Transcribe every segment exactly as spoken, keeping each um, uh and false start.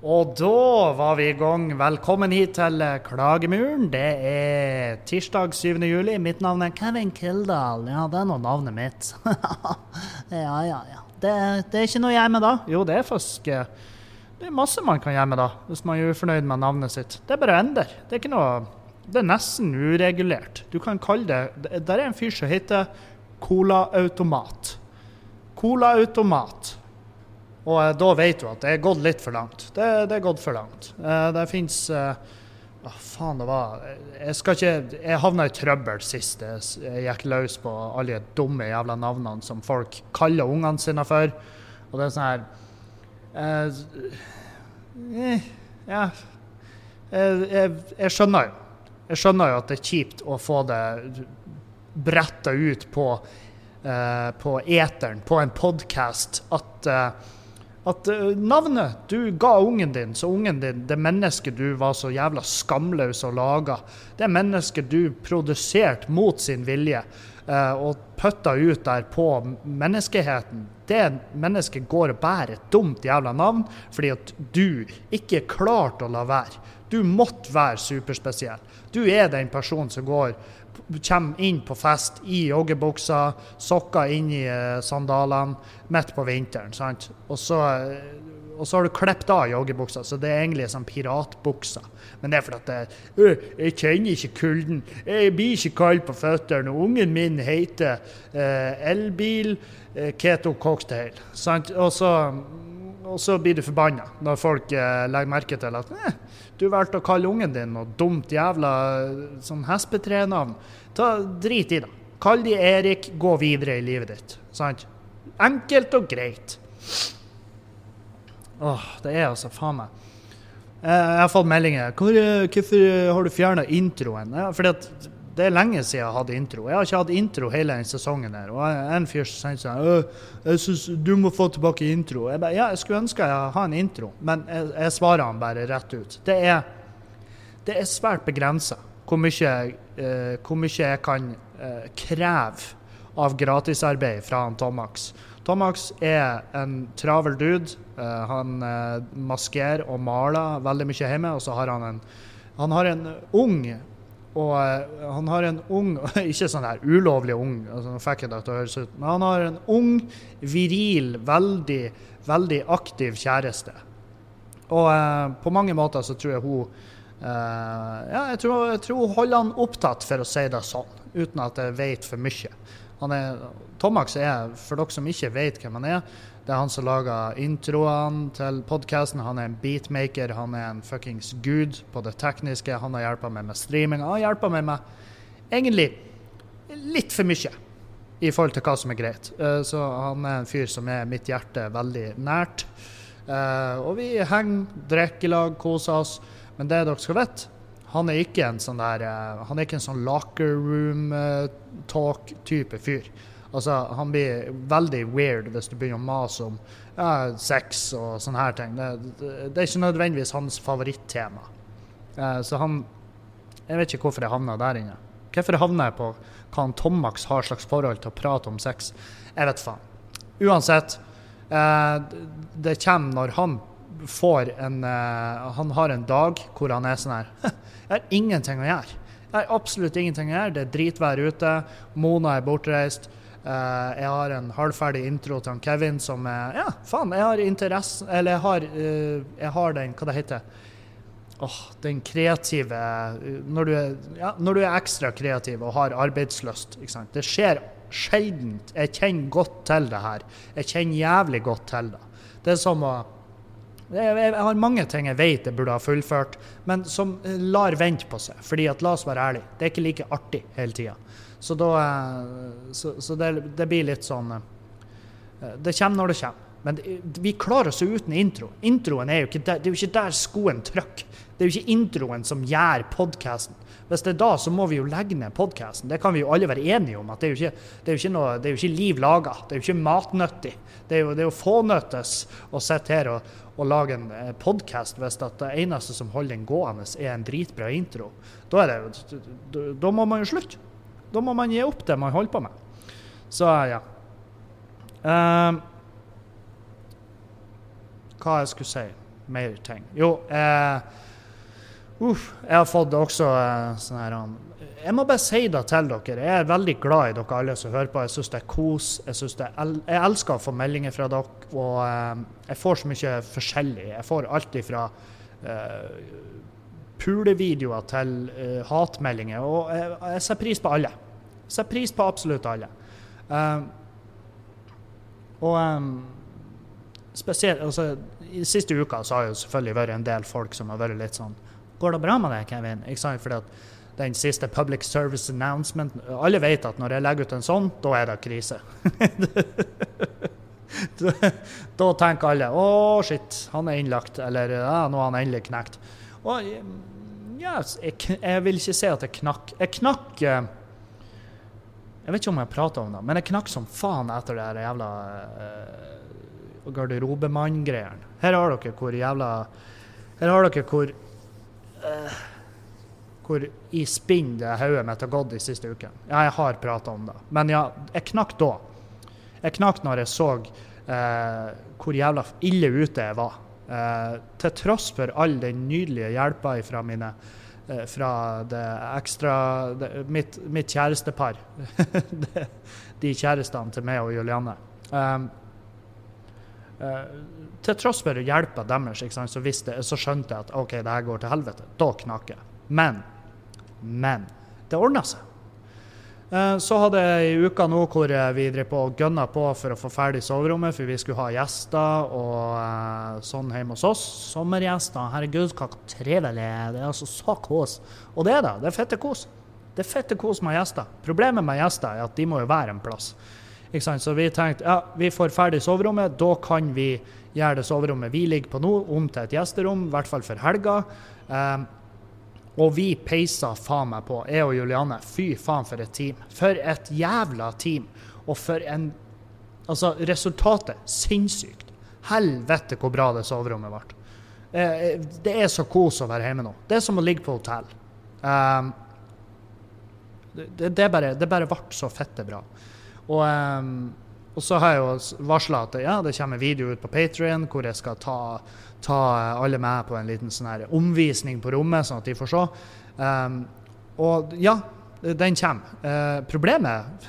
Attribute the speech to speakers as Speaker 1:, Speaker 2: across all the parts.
Speaker 1: Og da var vi i gang. Velkommen hit til Klagemuren. Det er tirsdag syvende juli. Mitt navn er Kevin Kildahl. Ja, det er nå navnet mitt. ja, ja, ja. Det, det er ikke noe jeg med da. Jo, det er faktisk... Det er masse man kan gjøre med da, hvis man er ufornøyd med navnet sitt. Det er bare å endre. Det er ikke noe... Det er nesten uregulert. Du kan kalle det... Der er en fyr som heter Cola-automat. Cola-automat. Og eh, da vet du at det er gått litt for langt. Det, det er gått for langt. Eh, det finnes... Eh, hva faen det var? Jeg skal ikke... Jeg havnet i trøbbel sist. Jeg, jeg gikk løs på alle de dumme jævla navnene som folk kaller ungene sine for. Og det er sånn her... Eh, eh, ja... Jeg, jeg, jeg skjønner jo. Jeg skjønner jo at det er kjipt å få det brettet ut på, eh, på eteren, på en podcast, at... Eh, At uh, navnet du ga ungen din, så ungen din, det mennesket du var så jævla skamløs å lage, det mennesket du produserte mot sin vilje uh, og pøtta ut der på menneskeheten, det mennesket går og bærer et dumt jævla navn fordi at du ikke klarte å la være. Du måtte være superspesiell. Du er den personen som går kommer inn på fest i joggebuksa, sokker inn i uh, sandalene, midt på vinteren, sant? Og så, uh, og så har du klippet av joggebuksa, så det er egentlig sånn piratbuksa. Men det er fordi at det, uh, jeg kjenner ikke kulden, jeg blir ikke kald på føtterne, og ungen min heter uh, elbil uh, keto cocktail, sant? Og så, og så blir du forbannet når folk uh, legger merke til at eh, du valgte å kalle ungen din noe dumt jævla sånn hespetrenavn. Ta drit i det. Kall de Erik, gå videre i livet ditt. Sant? Enkelt og greit. Åh, det er altså faen meg. Jeg har fått meldinger. Hvor, hvorfor har du fjernet introen? Ja, fordi at det er lenge siden jeg hadde intro. Jeg har ikke hatt intro hele den sesongen her. Og en fyr som sier sånn, jeg synes du må få tilbake intro. Jeg bare, ja, jeg skulle ønske jeg har en intro, men jeg, jeg svarer han bare rett ut. Det er, det er svært begrenset hvor mye, eh, hvor mye jeg kan eh, kreve av gratisarbeid fra han Tomax. Tomax er en travel dude. Eh, han eh, maskerer og maler veldig mye hjemme, og så har han en, han har en ung Og uh, han har en ung, ikke sånn her ulovlig ung, altså, nå fikk jeg det til å høres ut, men han har en ung, viril, veldig, veldig aktiv kjæreste. Og uh, på mange måter så tror jeg hun, uh, ja, jeg tror, jeg tror hun holder han opptatt for å si det sånn, uten at jeg vet for mye. Han er, Tomax er, for dere som ikke vet hvem han er, det er han som lager introene til podcasten. Han er en beatmaker, han er en fuckings gud på det tekniske. Han har hjulpet meg med streaming. Han har hjulpet meg med egentlig litt for mye i forhold til hva som er greit. Så han er en fyr som er mitt hjerte veldig nært. Og vi henger, drikker i lag, koser oss. Men det dere skal vite, han er ikke en sånn der, han er ikke en sånn locker room talk type fyr. Altså, han blir veldig weird hvis du begynner å mase om ja, sex og sånne her ting. Det, det, det er ikke nødvendigvis hans favorittema. Uh, så han, jeg vet ikke hvorfor jeg havnet der inne. Hvorfor havnet jeg på hva han Tomax har slags forhold til å prate om sex? Jeg vet faen. Uansett, uh, det kommer når han får en, uh, han har en dag hvor han er sånn her, jeg har ingenting å gjøre. Jeg har absolutt ingenting å gjøre. Det er dritvær ute. Mona er bortreist. Uh, jeg har en halvferdig intro til Kevin som er, ja, faen, jeg har interesse, eller jeg har, uh, jeg har den, hva det heter, oh, den kreative, uh, når, du er, ja, når du er ekstra kreativ og har arbeidsløst, ikke sant? Det skjer sjeldent, jeg kjenner godt til det her, jeg kjenner jævlig godt til det. Det er som å, jeg, jeg har mange ting jeg vet jeg burde ha fullført, men som lar vente på seg, fordi at la oss være ærlig, det er ikke like artig hele tiden. Så, da, så, så det, det blir litt sånn, det kommer når det kommer. Men det, vi klarer oss uten intro. Introen er jo ikke der, det er jo ikke der skoen trykker. Det er jo ikke introen som gjør podcasten. Hvis det er da, så må vi jo legge ned podcasten. Det kan vi jo alle være enige om, at det er jo ikke, det er jo ikke, noe, det er jo ikke liv laget. Det er jo ikke matnøttig. Det er jo, det er jo fånøttes å sitte her og, og lage en podcast hvis at det eneste som holder den gående er en dritbra intro. Da, er det jo, da, da må man jo slutte. Da må man gi opp det man holder på med. Så, ja. Um, hva jeg skulle si? mer ting. Jo, eh, uff, jeg har fått også eh, sånn her jeg må bare si det til dere. Jeg er veldig glad i dere alle som hører på. Jeg synes det er kos. Jeg, synes det er, jeg elsker å få meldinger fra dere, og eh, jeg får så mye forskjellig. Jeg får alt ifra eh, pulevideoer til eh, hatmeldinger, og jeg, jeg ser pris på alle. Jeg ser pris på absolutt alle. Um, og um, spesielt, altså, i siste uka så har jo selvfølgelig vært en del folk som har vært litt sånn, går det bra med deg, Kevin? Ikke sant? Fordi at den siste public service announcement, alle vet at når jeg legger ut en sånn, da er det krise. da, da tenker alle, åh shit, han er innlagt, eller ja, nå har han endelig knekt. Og ja, jeg, jeg vil ikke si at jeg knakk. Jeg knakk, jeg vet ikke om jeg prater om det, men jeg knakk som faen etter det her jævla uh, garderobemann-greiene. Her har dere hvor jævla, her har dere hvor, uh, hvor i spinn det hodet mitt har gått de siste uken. Ja, jeg har pratet om det. Men ja, jeg knakk da. Jeg knakk når jeg så eh, hvor jævla ille ute jeg var. Eh, til tross for all den nydelige hjelpa fra mine, eh, fra det ekstra, det, mitt, mitt kjærestepar. de, de kjærestene til meg og Julianne. Um, eh, til tross for hjelpa deres, ikke sant, så, visste, så skjønte jeg at ok, det her går til helvete. Da knakk jeg. Men Men det ordnet seg. Eh, så hadde jeg i uka nå hvor vi drev på og gønna på for å få ferdig soverommet, for vi skulle ha gjester og eh, sånn hjemme hos oss. Sommergjester, herregud, hva trevelig. Det er altså så kos. Og det er det, det er fette kos. Det er fette kos med gjester. Problemet med gjester er at de må jo være en plass. Ikke sant? Så vi tenkte, ja, vi får ferdig soverommet, da kan vi gjøre det soverommet vi ligger på nå, om til et gjesterom, i hvert fall for helga. Eh, Og vi peisa faen meg på, jeg og Julianne, fy faen for et team. For et jævla team. Og for en, altså resultatet, sinnssykt. Helvete hvor bra det soverommet ble. Eh, det er så kos å være hjemme nå. Det er som å ligge på hotell. Um, det, det, bare, det bare ble så fette bra. Og, um, og så har jeg jo varslet at ja, det kommer video ut på Patreon, hvor jeg skal ta... ta alle med på en liten sånn her omvisning på rommet, sånn at de får se. Um, og ja, den kommer. Uh, problemet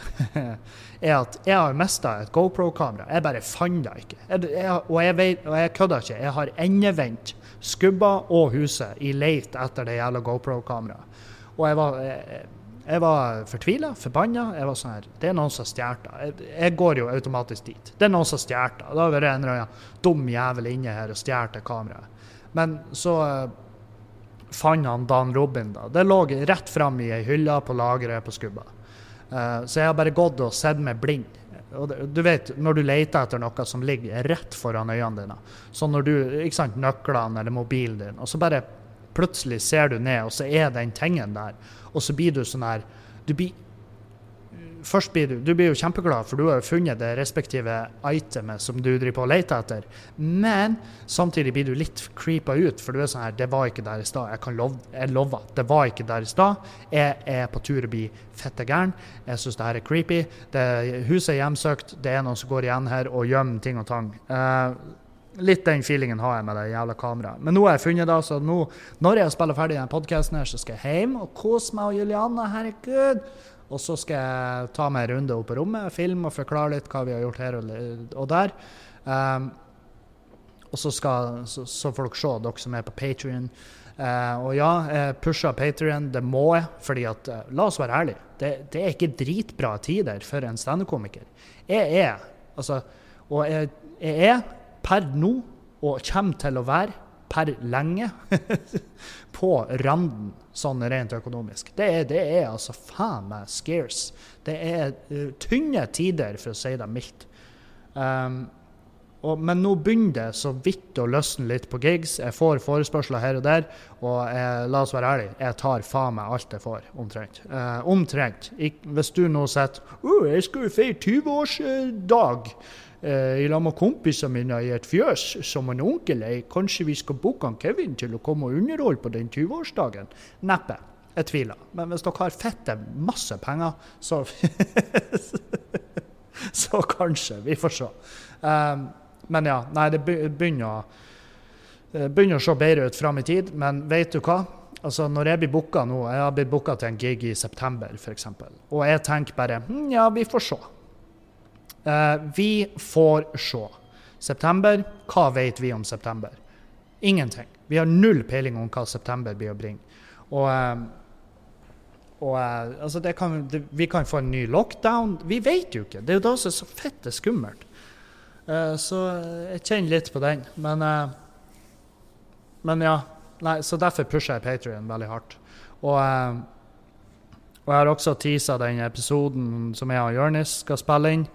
Speaker 1: er at jeg har mistet et GoPro-kamera. Jeg bare fant det ikke. Jeg, jeg, og, jeg vet, og jeg kødder ikke. Jeg har endevendt skubba og huset i leit etter det jævla GoPro-kameraet. Og jeg var... Jeg, Jeg var fortvilet, forbannet. Jeg var sånn her, det er noen som stjert. Jeg, jeg går jo automatisk dit. Det er noen som stjert. Da var det en eller annen dum jævel inne her og stjerte kameraet. Men så uh, fant han Dan Robin da. Det lå rett frem i en hylla på lageret på skubba. Uh, så jeg har bare gått og sett meg blind. Og det, du vet, når du leter etter noe som ligger rett foran øynene dine, så når du, ikke sant, nøklene eller mobilen din, og så bare plutselig ser du ned, og så er den tingen der. Og så blir du sånn her, du blir, først blir du, du blir jo kjempeglad, for du har jo funnet det respektive itemet som du driver på å lete etter. Men samtidig blir du litt creepet ut, for du er sånn her, det var ikke der i stad. Jeg kan lov, jeg lover, det var ikke der i stad. Jeg er på tur å bli fette gæren. Jeg synes det her er creepy. Det, huset er hjemsøkt. Det er noen som går igjen her og gjemmer ting og tang. Uh, Litt den feelingen har jeg med det jævla kameraet. Men nå har jeg funnet det, så nå, når jeg spiller ferdig den podcasten her, så skal jeg hjem og kose meg og Julianne, herregud. Og så skal jeg ta meg en runde opp på rommet, filme og forklare litt hva vi har gjort her og, og der. Um, og så, skal, så, så får dere se, dere som er på Patreon. Uh, og ja, jeg pusher Patreon, det må jeg, fordi at, uh, la oss være ærlige, det, det er ikke dritbra tider for en stand-up-komiker. Jeg er, altså, og jeg, jeg er per nå, og kommer til å være per lenge, på randen, sånn rent økonomisk. Det er, det er altså faen meg scarce. Det er uh, tynne tider, for å si det mildt. Um, og, men nå begynner det så vidt å løsne litt på gigs. Jeg får forespørsler her og der, og jeg, la oss være ærlig, jeg tar faen meg alt jeg får, omtrent. Uh, omtrent. Ik- hvis du nå sier, oh, jeg skal jo feire tyve-årsdag, Uh, I lag med kompiser mine I et fjøs som en onkel er. Kanskje vi skal boke han Kevin til å komme og underholde på den tyve-årsdagen? Neppe. Jeg tviler. Men hvis dere har fette masse penger, så, så kanskje. Vi får se. Um, men ja, nei, det begynner å Det begynner å se bedre ut frem i tid, men vet du hva? Altså, når jeg blir booket nå, jeg har blitt booket til en gig i september, for eksempel. Og jeg tenker bare, hm, ja, vi får se. Uh, vi får se. September, hva vet vi om september? Ingenting. Vi har null peiling om hva september blir å bringe. Og, uh, og uh, altså, det kan, det, vi kan få en ny lockdown. Vi vet jo ikke. Det er jo da som er så fett det skummelt. Uh, så jeg kjenner litt på den. Men... Uh, Men ja, nei, så derfor pusher jeg Patreon veldig hardt. Og, eh, og jeg har også teaset den episoden som jeg og Jørnis skal spille inn.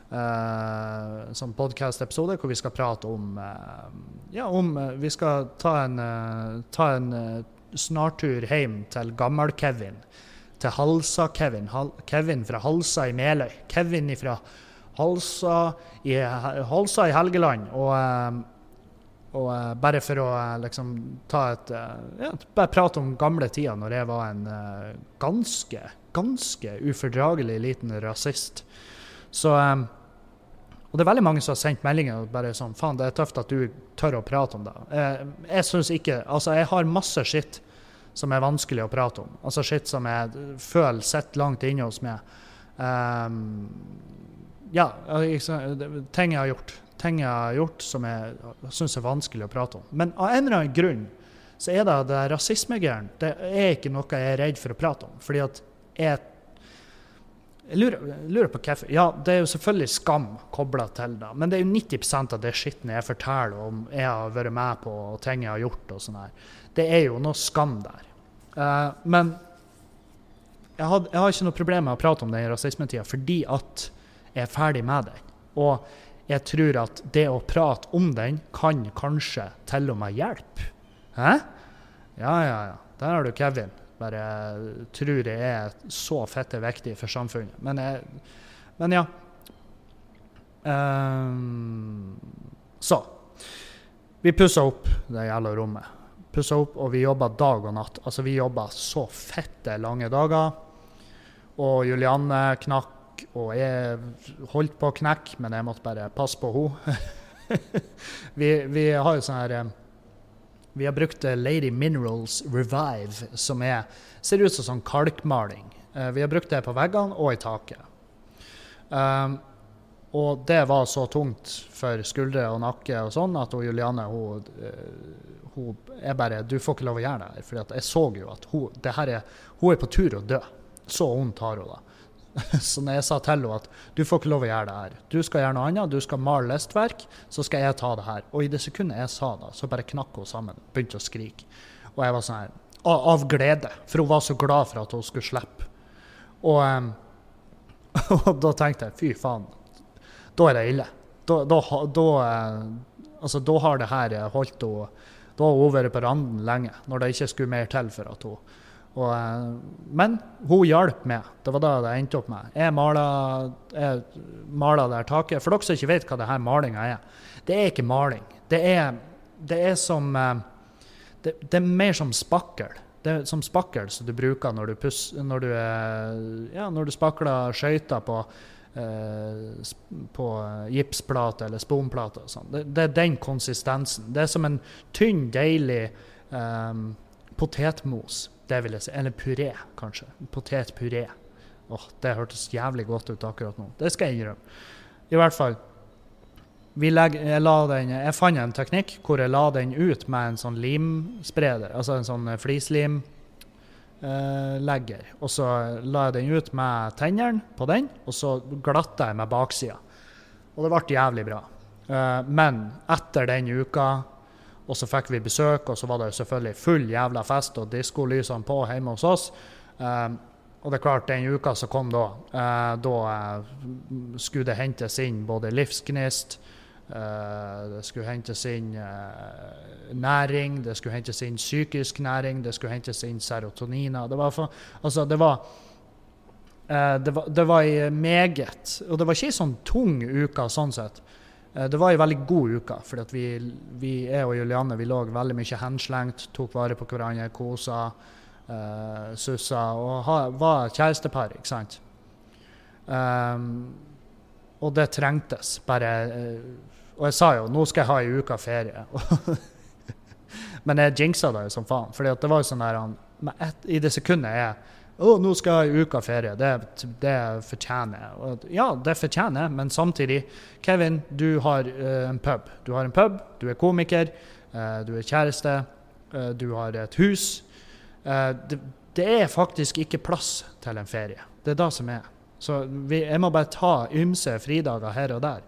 Speaker 1: Eh, som podcast-episode, hvor vi skal prate om... Eh, ja, om... Eh, vi skal ta en, eh, ta en eh, snartur hjem til gammel-Kevin. Til Halsa-Kevin. Hal Kevin fra Halsa i Meløy. Kevin fra Halsa i, Halsa i Helgeland. Og... Eh, Og uh, bare for å uh, liksom ta et, uh, ja, bare prate om gamle tider når jeg var en uh, ganske, ganske ufordragelig liten rasist. Så, um, og det er veldig mange som har sendt meldinger og bare sånn, faen, det er tøft at du tør å prate om det. Uh, jeg synes ikke, altså jeg har masse shit som er vanskelig å prate om. Altså shit som jeg føler sett langt inne hos meg. Um, ja, ting jeg har gjort. ting jeg har gjort som jeg synes er vanskelig å prate om. Men av en eller annen grunn så er det det rasismegeren. Det er ikke noe jeg er redd for å prate om. Fordi at jeg, jeg lurer, lurer på hvorfor. Ja, det er jo selvfølgelig skam koblet til det. Men det er jo nitti prosent av det skitten jeg forteller om jeg har vært med på og ting jeg har gjort og sånn her. Det er jo noe skam der. Uh, men jeg, had, jeg har ikke noe problem med å prate om den rasismetiden fordi at jeg er ferdig med den. Og jeg tror at det å prate om den kan kanskje til og med hjelpe. Hæ? Ja, ja, ja. Der har du Kevin. Bare tror jeg er så fette viktig for samfunnet. Men, jeg, men ja. Um, så. Vi pusset opp det jævla rommet. Pusset opp, og vi jobbet dag og natt. Altså, vi jobbet så fette lange dager. Og Julianne knakk. Og jeg holdt på å knekke, men jeg måtte bare passe på henne. vi, vi har jo sånn her... Vi har brukt Lady Minerals Revive, som er, ser ut som sånn kalkmaling. Vi har brukt det på veggene og i taket. Um, og det var så tungt for skuldre og nakke og sånn, at hun, Julianne, hun, hun er bare, du får ikke lov å gjøre det her, for jeg så jo at hun, det her er, hun er på tur å dø. Så hun tar hun da. Så når jeg sa til henne at du får ikke lov å gjøre det her, du skal gjøre noe annet, du skal male listverk, så skal jeg ta det her. Og i det sekundet jeg sa det, så bare knakk hun sammen, begynte å skrike. Og jeg var sånn her, av, av glede, for hun var så glad for at hun skulle slippe. Og, um, og da tenkte jeg, fy faen, da er det ille. Da, da, da, uh, altså, da har det her holdt henne, da har hun vært på randen lenge, når det ikke skulle mer til for at hun... Og, men hun hjalp meg. Det var da det endte opp med. Jeg malet, jeg malet der taket. For dere som ikke vet hva det her malingen er. Det er ikke maling. Det er, det er som... Det, det er mer som spakkel. Det er som spakkel som du bruker når du, pus, når du, ja, når du spakler skøyter på, eh, på gipsplate eller sponplate. Og sånn. Det, det er den konsistensen. Det er som en tynn, deilig eh, potetmos. Det vil jeg si. Eller puré, kanskje. Potetpuré. Åh, det hørtes jævlig godt ut akkurat nå. Det skal jeg innrømme. I hvert fall, vi legger, jeg, la den, jeg fant en teknikk hvor jeg la den ut med en sånn limspreder, altså en sånn flislim eh, legger. Og så la jeg den ut med tenneren på den, og så glatta jeg med baksida. Og det ble jævlig bra. Eh, men etter den uka, og så fikk vi besøk, og så var det selvfølgelig full jævla fest, og diskolysene på hjemme hos oss. Um, og det er klart, den uka som kom da, uh, da uh, skulle det hentes inn både livsgnist, uh, det skulle hentes inn uh, næring, det skulle hentes inn psykisk næring, det skulle hentes inn serotonina. Det var, for, altså, det var, uh, det var, det var i meget, og det var ikke sånn tung uka sånn sett. Det var en veldig god uke, for at vi, vi, jeg og Julianne, vi lå veldig mye henslengt, tok vare på hverandre, kosa, uh, sussa, og ha, var kjærestepar, ikke sant? Um, og det trengtes, bare, uh, og jeg sa jo, nå skal jeg ha en uke ferie. Men jeg jinxet det som faen, fordi at det var jo sånn der, et, i det sekundet jeg, å, nå skal jeg i uka ferie, det, det fortjener jeg. Ja, det fortjener jeg, men samtidig, Kevin, du har uh, en pub. Du har en pub, du er komiker, uh, du er kjæreste, uh, du har et hus. Uh, det, det er faktisk ikke plass til en ferie. Det er det som er. Så vi, jeg må bare ta ymse fridager her og der.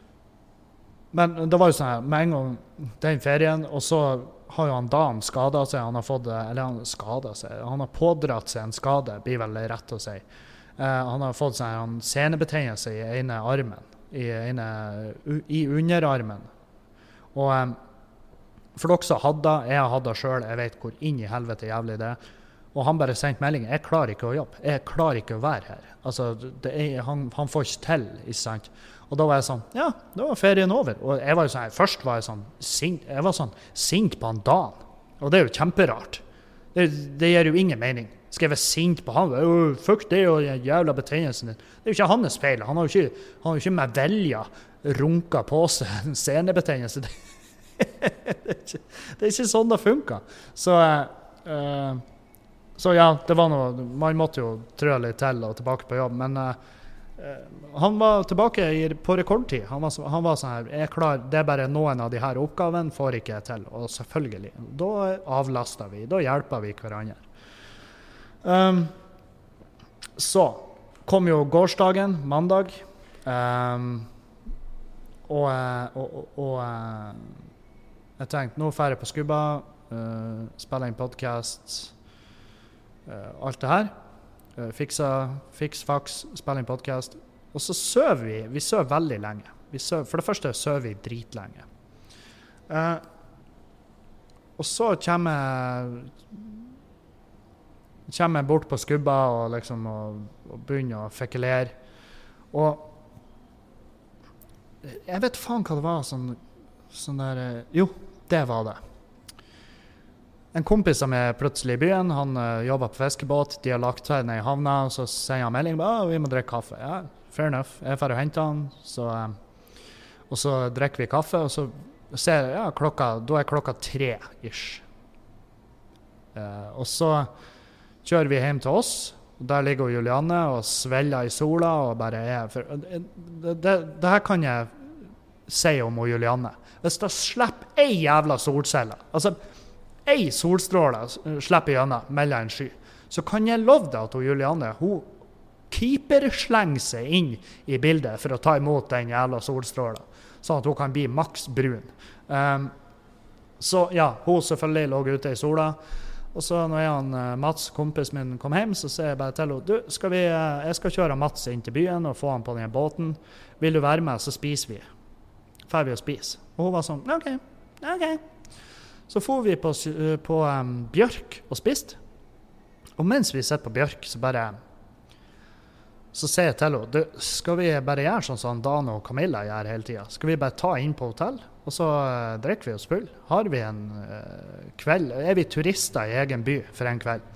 Speaker 1: Men det var jo sånn her, med en gang den ferien, og så har jo han Dan skadet seg, han har fått, eller han skadet seg, han har pådratt seg en skade, blir vel rett å si. Uh, han har fått sånn her, senebetennelse i ene armen, i, ene, i underarmen. Og um, for dere som hadde det, jeg hadde det selv, jeg vet hvor inn i helvete jævlig det er. Og han bare sendte melding, jeg klarer ikke å jobbe, jeg klarer ikke å være her. Altså, det er, han, han får ikke til, ikke sant? Og da var jeg sånn, ja, da var ferien over. Og jeg var jo sånn, først var jeg sånn, sint, jeg var sånn, sint på han Dan. Og det er jo kjemperart. Det, det gir jo ingen mening. Skal jeg være sint på han? Oh, fuck det og den jævla betennelsen din. Det er jo ikke hans feil. Han har jo ikke, han har jo ikke med velja runka på seg en senebetennelse. det, er ikke, det er ikke sånn det funker. Så... Uh, Så ja, det var noe, man måtte jo trø litt til og tilbake på jobb, men uh, han var tilbake i, på rekordtid. Han var, han var sånn her, jeg er klar, det er bare noen av de her oppgavene får ikke jeg til, og selvfølgelig, da avlaster vi, da hjelper vi hverandre. Um, så kom jo gårsdagen, mandag, um, og, og, og, og uh, jeg tenkte, nå fer jeg på skubba, uh, spiller inn podcast. Uh, alt det her. Uh, fiksa, fiks, faks, spille en podcast. Og så søv vi. Vi søv veldig lenge. Vi søv, for det første søv vi dritlenge. Uh, og så kommer kommer jeg bort på skubba og liksom og, og begynner å fekulere. Og jeg vet faen hva det var sånn, sånn der, jo, det var det. En kompis som er plutselig i byen, han uh, jobber på fiskebåt, de har lagt seg ned i havna, og så sier han melding, ah, vi må drikke kaffe. Ja, fair enough. Jeg får hente han, så, um, og så drikker vi kaffe, og så ser jeg, ja, klokka, da er klokka tre ish. Uh, og så kjører vi hjem til oss, og der ligger Julianne og svelger i sola, og bare er, for, det, det, det her kan jeg si om Julianne. Hvis det slipper ei jævla solcelle, altså, ei solstråle slipper gjennom mellom en sky, så kan jeg love deg at hun Julianne, hun keeperslenger seg inn i bildet for å ta imot den jævla solstrålen, sånn at hun kan bli maks brun. Um, så ja, hun selvfølgelig lå ute i sola, og så når jeg og Mats, kompis min, kom hjem, så sier jeg bare til henne, du, skal vi, jeg skal kjøre Mats inn til byen og få han på den båten, vil du være med, så spiser vi. Får vi å spise. Og hun var sånn, ok, ok. Så får vi på, på um, Bjørk og spist. Og mens vi sitter på Bjørk, så bare så sier jeg til henne, du, skal vi bare gjøre sånn som Dan og Camilla gjør hele tiden? Skal vi bare ta inn på hotell, og så uh, drikker vi oss full? Har vi en uh, kveld? Er vi turister i egen by for en kveld?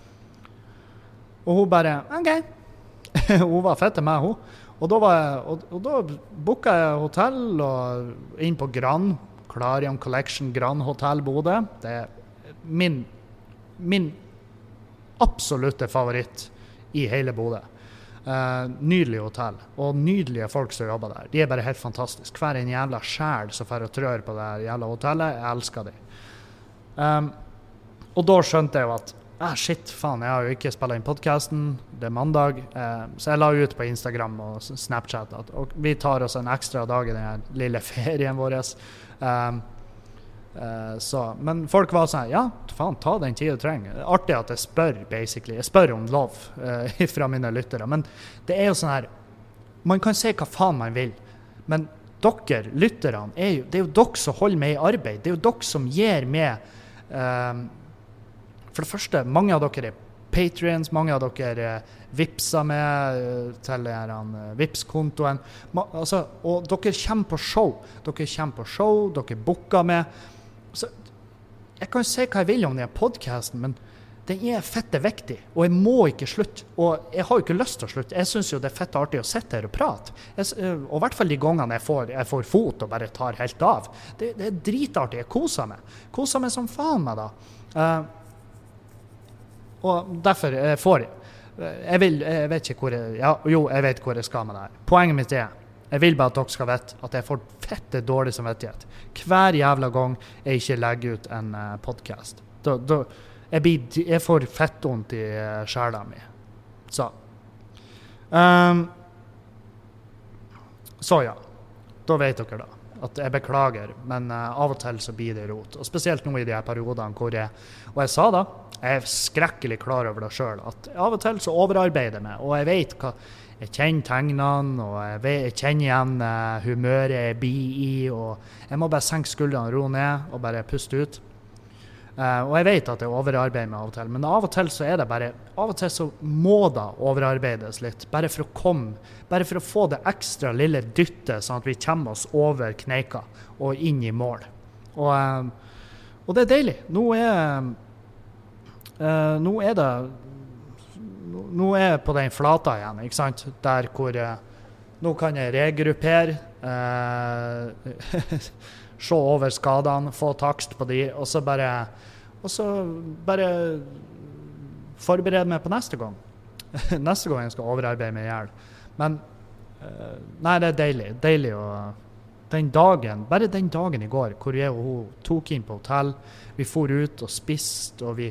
Speaker 1: Og hun bare, ok. Hun var fette med, hun. Og da, var jeg, og, og da booket jeg hotell og inn på Grand Clarion Collection Grand Hotel Bodø. Det er min, min absolutte favoritt i hele Bodø. Uh, nydelig hotell, og nydelige folk som jobber der. De er bare helt fantastiske. Hver en jævla sjæl som får å trør på det jævla hotellet, jeg elsker det. Um, og da skjønte jeg jo at ah, shit, faen, jeg har jo ikke spillet inn podcasten, det er mandag, uh, så jeg la ut på Instagram og Snapchat at og vi tar oss en ekstra dag i den lille ferien vår. Um, uh, så, men folk var sånn, ja, faen, ta den tid du trenger. Artig at jeg spør, basically. Jeg spør om lov uh, fra mine lyttere, men det er jo sånn her, man kan si hva faen man vil, men dere, lytterne, er jo, det er jo dere som holder meg i arbeid, det er jo dere som gir meg, um, for det første, mange av dere er Patreons, mange av dere uh, vipser med uh, til den uh, Vips-kontoen. Ma- altså, og dere kommer på show. Dere kommer på show, dere booker med. Så, jeg kan si hva jeg vil om den podcasten, men det den er fette viktig, og jeg må ikke slutte. Og jeg har jo ikke lyst til å slutte. Jeg synes jo det er fette artig å sitte her og prate. Jeg, og i hvert fall de gangene jeg får, jeg får fot og bare tar helt av. Det, det er dritartig. Jeg koser meg. Koser meg som faen med da. Uh, og derfor jeg får jeg. Jeg vil, jeg vet ikke hvor jeg, ja, jo, jeg vet hvor jeg skal med det her. Poenget mitt er, jeg vil bare at dere skal vite at jeg får fette dårlig samvittighet. Hver jævla gang jeg ikke legger ut en uh, podcast. Da, da Jeg, blir, jeg får fettondt i sjela mi. Så. Um, så ja. Da vet dere da. At jeg beklager. Men uh, av og til så blir det rot. Og spesielt nå i de her periodene hvor jeg... Og jeg sa da, jeg er skrekkelig klar over det selv, at av og til så overarbeider jeg meg. Og jeg vet hva... Jeg kjenner tegnene, og jeg, vet, jeg kjenner igjen uh, humøret jeg blir i. Og jeg må bare senke skuldrene, ro ned og bare puste ut. Uh, og jeg vet at jeg overarbeider meg av og til, men av og til så er det bare, av og til så må det overarbeides litt, bare for å komme, bare for å få det ekstra lille dyttet, sånn at vi kommer oss over kneika og inn i mål. Og, uh, og det er deilig. Nå er, uh, nå er det, nå, nå er jeg på den flata igjen, ikke sant? Der hvor, uh, nå kan jeg regruppere, uh, se over skadene, få takst på de, og så bare, og så bare forberede meg på neste gang. Neste gang jeg skal overarbeide meg i hjel. Men, uh, nei, det er deilig. Deilig å, den dagen, bare den dagen i går, hvor jeg og hun tok inn på hotell, vi for ut og spiste, og vi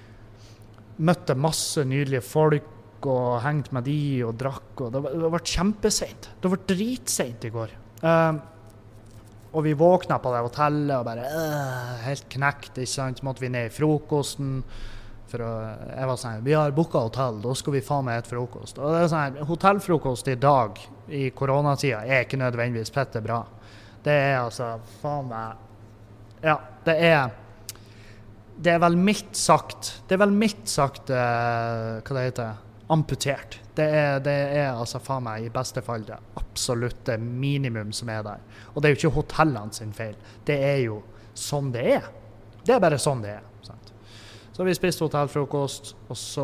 Speaker 1: møtte masse nydelige folk, og hengte med de, og drakk, og det var, det var kjempesent. Det var dritsent i går. Uh, Og vi våkna på det hotellet og bare øh, helt knekt, ikke sant? Så måtte vi ned i frokosten. For å, jeg var sånn, vi har booket hotell, da skal vi faen meg et frokost. Og det er sånn, hotellfrokost i dag, i koronatida, er ikke nødvendigvis fette bra. Det er altså, faen meg, ja, det er, det er vel mildt sagt, det er vel mildt sagt, uh, hva det heter, amputert. Det er, det er altså faen meg i beste fall det absolutte minimum som er der. Og det er jo ikke hotellene sin feil. Det er jo sånn det er. Det er bare sånn det er. Sant? Så vi spiste hotellfrokost, og så,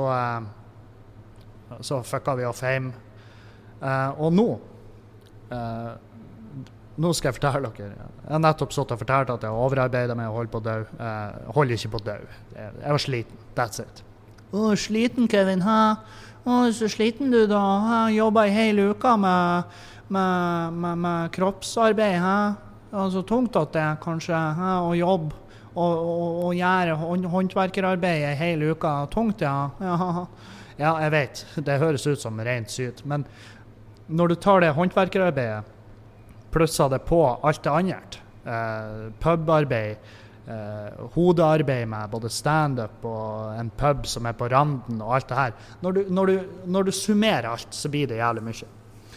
Speaker 1: uh, så fucka vi off hjem. Uh, og nå, uh, nå skal jeg fortelle dere. Jeg har nettopp stått og fortalt at jeg overarbeidet meg og holdt på å dø. Uh, holder ikke på å dø. Jeg, jeg var sliten. That's it. Å, sliten, Kevin, hæ? Å, så sliten du da. Jeg jobbet i hele uka med, med, med, med kroppsarbeid, hæ? Og så tungt at det kanskje, hæ? Og jobb, og, og, og gjøre håndverkerarbeid i hele uka. Tungt, ja. Ja, ja, jeg vet. Det høres ut som rent sykt. Men når du tar det håndverkerarbeidet, plusser det på alt det andre, eh, pubarbeid, Uh, hodearbeid med både stand-up og en pub som er på randen og alt det her. Når du, når du, når du summerer alt, så blir det jævlig mye.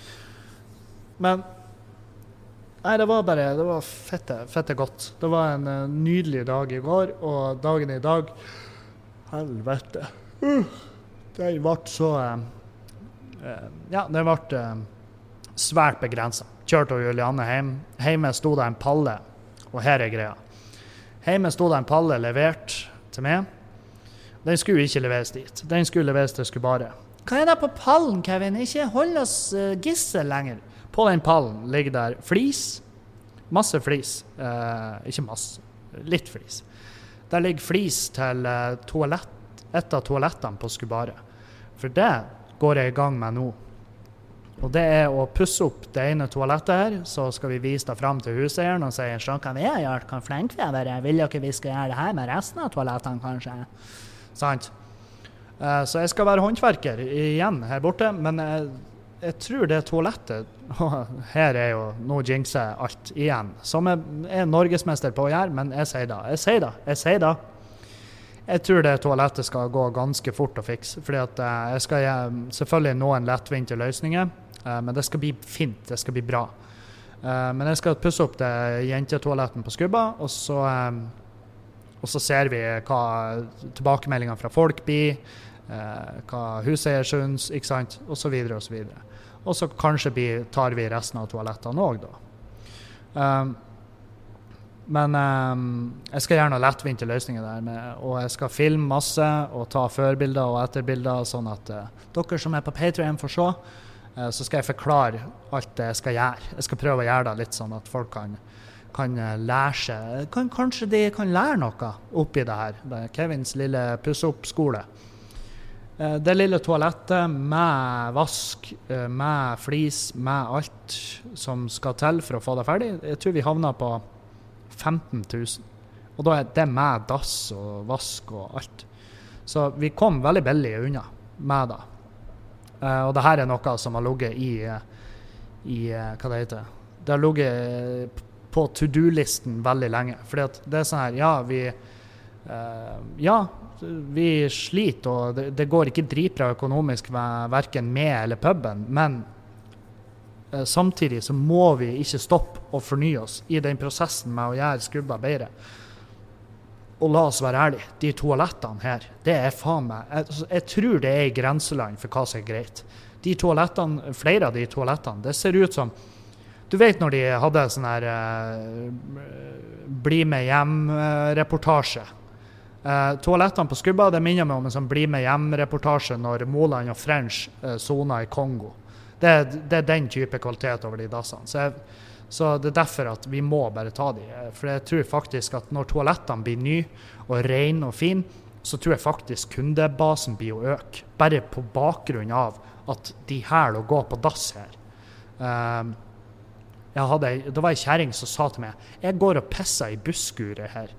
Speaker 1: Men nei, det var bare, det var fette, fette godt. Det var en uh, nydelig dag i går, og dagen i dag, helvete, uh, det ble så, uh, uh, ja, det ble uh, svært begrenset. Kjørte og Julianne hjem. Hjemme stod det en palle, og her er greia. Hjemme stod det en palle levert til meg. Den skulle ikke leveres dit. Den skulle leveres til Skubare. Hva er det på pallen, Kevin? Ikke hold oss uh, gissel lenger. På den pallen ligger der flis. Masse flis. Uh, ikke masse. Litt flis. Der ligger flis til uh, toalett, et av toalettene på Skubare. For det går jeg i gang med nå. Og det er å pusse opp det ene toalettet her, så skal vi vise det frem til huseieren og si, sånn kan vi ha gjort, kan flink vi være, vil dere vi skal gjøre det her med resten av toalettene kanskje? Sant? Uh, så jeg skal være håndverker igjen her borte, men jeg, jeg tror det toalettet, her er jo, nå jinxer alt igjen, som jeg er norgesmester på å gjøre, men jeg sier da, jeg sier da, jeg sier da. Jeg tror det toalettet skal gå ganske fort å fikse, fordi at uh, jeg skal uh, selvfølgelig nå en lettvinte løsninger, uh, men det skal bli fint, det skal bli bra. Uh, men jeg skal pusse opp det jentetoaletten på Skubba, og så, um, og så ser vi hva tilbakemeldingene fra folk blir, uh, hva huseier synes, ikke sant, og så videre og så videre. Og så kanskje blir, tar vi resten av toalettene også da. Um, Men um, jeg skal gjøre noen lettvinte løsninger der, med, og jeg skal filme masse og ta førbilder og etterbilder, sånn at uh, dere som er på Patreon får se, uh, så skal jeg forklare alt det jeg skal gjøre. Jeg skal prøve å gjøre det litt sånn at folk kan, kan uh, lære seg, kan, kanskje de kan lære noe oppi det her. Det er Kevins lille pusse-opp-skole. Uh, det lille toalettet med vask, uh, med flis, med alt som skal til for å få det ferdig. Jeg tror vi havner på femten tusen. Og da er det med dass og vask og alt. Så vi kom veldig billig unna med det. Uh, og det her er noe som har ligget i, i hva det heter, det har ligget på to-do-listen veldig lenge. Fordi at det er sånn her, ja, vi uh, ja, vi sliter, og det, det går ikke dritbra økonomisk med hverken med eller puben, men samtidig så må vi ikke stoppe å fornye oss i den prosessen med å gjøre skrubber bedre. Og la oss være ærlige, de toalettene her, det er faen meg, jeg, jeg tror det er i grenseland for hva som er greit. De toalettene, flere av de toalettene, det ser ut som, du vet når de hadde sånn her uh, bli med hjem-reportasje. Uh, toalettene på Skubba, det minner meg om en sånn bli med hjem-reportasje når Moland og French uh, zona i Kongo. Det, det er den type kvalitet over de dassene. Så, jeg, så det er derfor at vi må bare ta de. For jeg tror faktisk at når toalettene blir nye og rene og fine, så tror jeg faktisk kundebasen blir å øke. Bare på bakgrunn av at de her å gå på dass her. Um, jeg hadde, det var en kjæring som sa til meg, jeg går og pisser i busskuret her.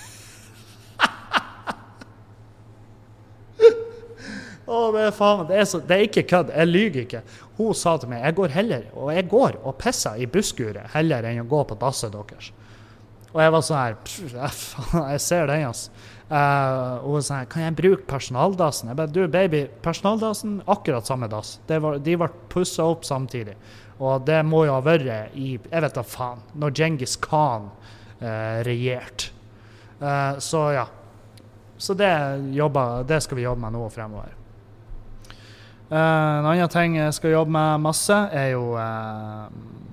Speaker 1: Åh, det er faen, det er, så, det er ikke kødd, jeg lyger ikke. Hun sa til meg, jeg går heller, og jeg går og pisser i busskuret heller enn å gå på dasset deres. Og jeg var sånn her, pff, jeg ser den, altså. Uh, og hun sa, kan jeg bruke personaldassen? Jeg bare, du baby, personaldassen, akkurat samme dass. Det var, de var pusset opp samtidig. Og det må jo ha vært i, jeg vet da faen, når Genghis Khan uh, regjert. Uh, så ja, så det, jobber, det skal vi jobbe med nå fremover. Uh, en annen ting jeg skal jobbe med masse er jo uh,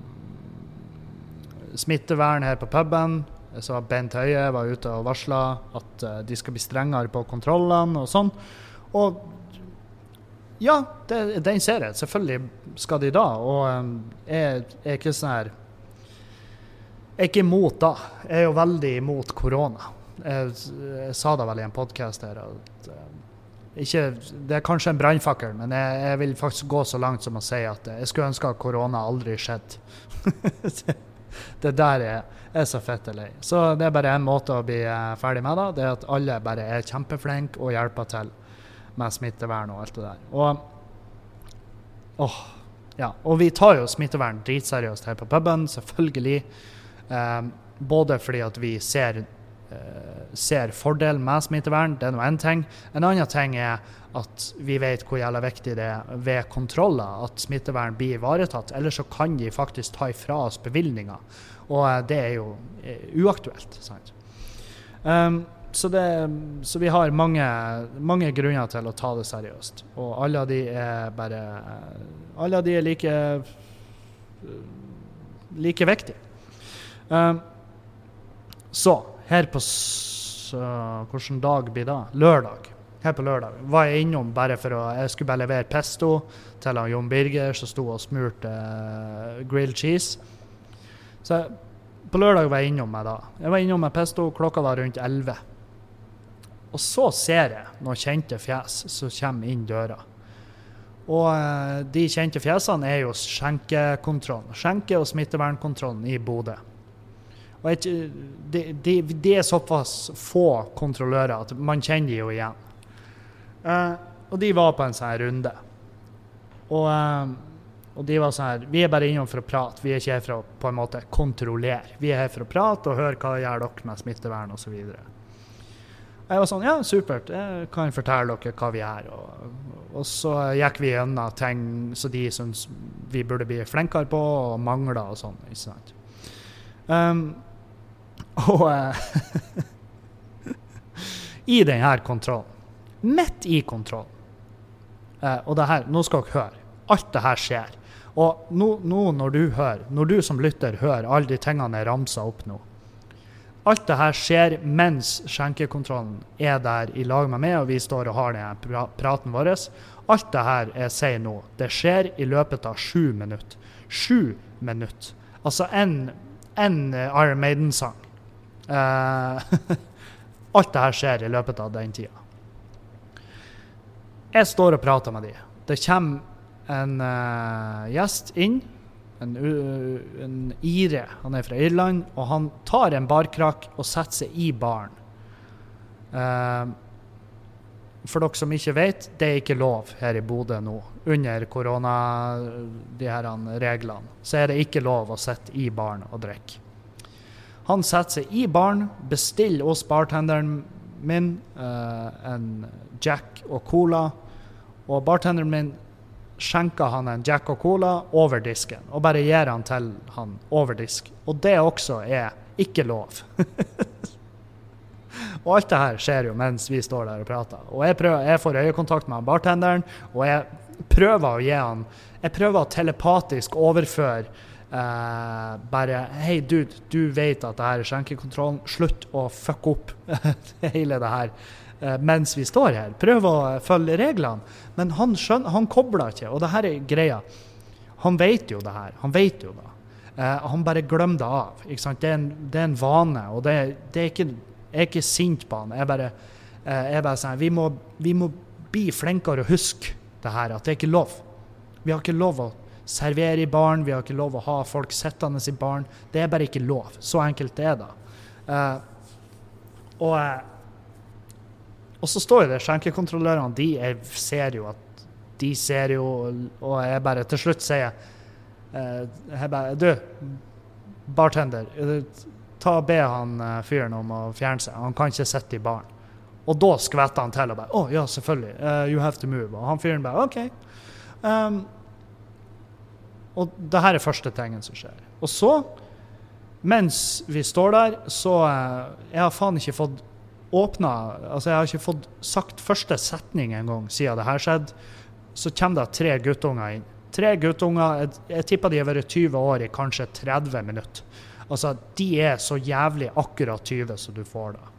Speaker 1: smittevern her på puben. Så Bent Høie var ute og varslet at uh, de skal bli strengere på kontrollene og sånn. Og ja, det, den ser jeg. Selvfølgelig skal de da. Og um, jeg er ikke sånn her, jeg er ikke imot da. Jeg er jo veldig imot korona. Jeg, jeg sa det vel i en podcast her at uh, ikke, det er kanskje en brandfakkel, men jeg, jeg vil faktisk gå så langt som å si at jeg skulle ønske at korona aldri skjedde. det, det der er, er så fett eller ei. Så det er bare en måte å bli uh, ferdig med da, det er at alle bare er kjempeflinke og hjelper til med smittevern og alt det der. Og, åh, ja, og vi tar jo smittevern dritseriøst her på puben, selvfølgelig. Um, både fordi at vi ser ser fordel med smittevern, det er noe en ting. En annen ting er at vi vet hvor jævla viktig det er ved kontroller at smittevern blir ivaretatt, ellers så kan de faktisk ta ifra oss bevilgninger, og det er jo uaktuelt, sant? Um, så, det, så vi har mange, mange grunner til å ta det seriøst, og alle de er bare, alle de er like, like viktige. Um, så, her på, så, hvilken dag blir det? Lørdag. Her på lørdag var jeg innom bare for å, jeg skulle bare levere pesto til Jon Birger, som stod og smurte uh, grilled cheese. Så på lørdag var jeg innom med da. Jeg var innom med pesto, klokka var rundt elleve. Og så ser jeg noen kjente fjes som kommer inn døra. Og uh, de kjente fjesene er jo skjenkekontrollen. Skjenke- og smittevernkontrollen i Bodø. Og et, de, de, de er såpass få kontrollører at man kjenner de jo igjen. Uh, og de var på en sånn runde. Og, uh, og de var sånn her, vi er bare innom for å prate, vi er ikke her for å på en måte kontrollere. Vi er her for å prate og høre hva gjør dere med smittevern og så videre. Og jeg var sånn, ja, supert, jeg kan fortelle dere hva vi er. Og, og så gikk vi gjennom ting så de synes vi burde bli flinkere på og mangler og sånn, ikke sant? Um, og uh, i denne kontrollen, midt i kontrollen, uh, og det her, nå skal dere høre, alt det her skjer, og nå, nå når du hører, når du som lytter hører alle de tingene jeg ramser opp nå, Alt det her skjer mens skjenkekontrollen er der i lag med meg, og vi står og har denne pra praten vår. Alt det her jeg sier nå, det skjer i løpet av sju minutter. Sju minutter. Altså en, en Iron Maiden-sang. Uh, alt det her skjer i løpet av den tida. Jeg står og prater med de. Det kommer en uh, gjest inn, En, en ire, han er fra Irland, og han tar en barkrakk og setter seg i baren. Uh, for dere som ikke vet, det er ikke lov her i Bodø nå. Under korona, de her reglene, så er det ikke lov å sitte i baren og drikke. Han setter seg i baren, bestiller hos bartenderen min uh, en Jack og Cola, og bartenderen min skjenker han en Jack og Cola over disken, og bare gir han til han over disk. Og det også er ikke lov. Og alt det her skjer jo mens vi står der og prater. Og jeg, prøver, jeg får øyekontakt med bartenderen, og jeg prøver å gi han, jeg prøver å telepatisk overføre eh, bare, hei dude, du vet at det her er skjenkekontrollen, slutt å fuck opp hele det her. Mens vi står her, prøv å følge reglene, men han skjønner, han kobler ikke, og det her er greia. Han vet jo det her, han vet jo det. Uh, han bare glemmer det av, ikke sant? Det er en, det er en vane, og det, det er ikke, jeg er ikke sint på han. Jeg bare, uh, jeg bare sier, vi må, vi må bli flinkere å huske det her, at det er ikke lov. Vi har ikke lov å servere i baren, vi har ikke lov å ha folk sittende i baren. Det er bare ikke lov, så enkelt det er da. Uh, og Og så står jo det skjenkekontrollørene, de jeg ser jo at de ser jo, og jeg bare til slutt sier, eh, jeg bare, du, bartender, ta og be han fyren om å fjerne seg, han kan ikke sitte i baren. Og da skvetter han til og bare, å oh, ja, selvfølgelig, uh, you have to move. Og han fyren bare, ok. Um, og det her er første tingen som skjer. Og så, mens vi står der, så uh, jeg har faen ikke fått åpna, altså jeg har ikke fått sagt første setning en gang siden det her skjedde, så kommer det tre guttunger inn. Tre guttunger, jeg, jeg tipper de har vært tyve år i kanskje tretti minutter. Altså, de er så jævlig akkurat tyve som du får da.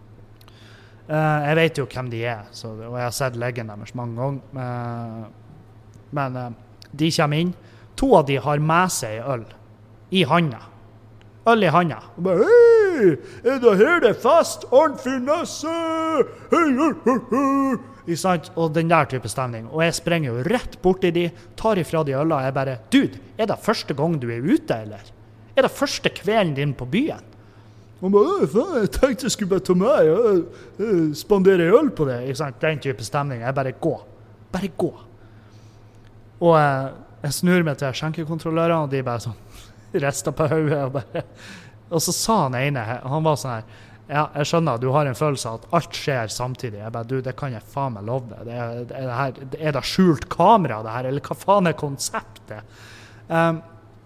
Speaker 1: Uh, jeg vet jo hvem de er, så, og jeg har sett leggen deres mange ganger. Uh, men uh, de kommer inn. To av de har med seg øl i handa. Øl i handa. Og bare, hei, er det her det fest? Arn finesse! Hei, hei, hei, hei! Ikke sant? Og den der type stemning. Og jeg sprenger jo rett bort i de, tar ifra de øla, og jeg bare, dude, er det første gang du er ute, eller? Er det første kvelden din på byen? Og bare, faen, jeg tenkte jeg skulle bare ta meg, jeg, jeg spandere øl på det, ikke sant? Den type stemning. Jeg bare, gå. Bare gå. Og jeg, jeg snur meg til skjenkekontrollørene, og de bare sånn, restet på hodet og bare, og så sa han ene, han var sånn her, ja, jeg skjønner, du har en følelse av at alt skjer samtidig. Jeg bare, du, det kan jeg faen meg love deg. Det er, det er, det her, er det skjult kamera det her, eller hva faen er konseptet? Um,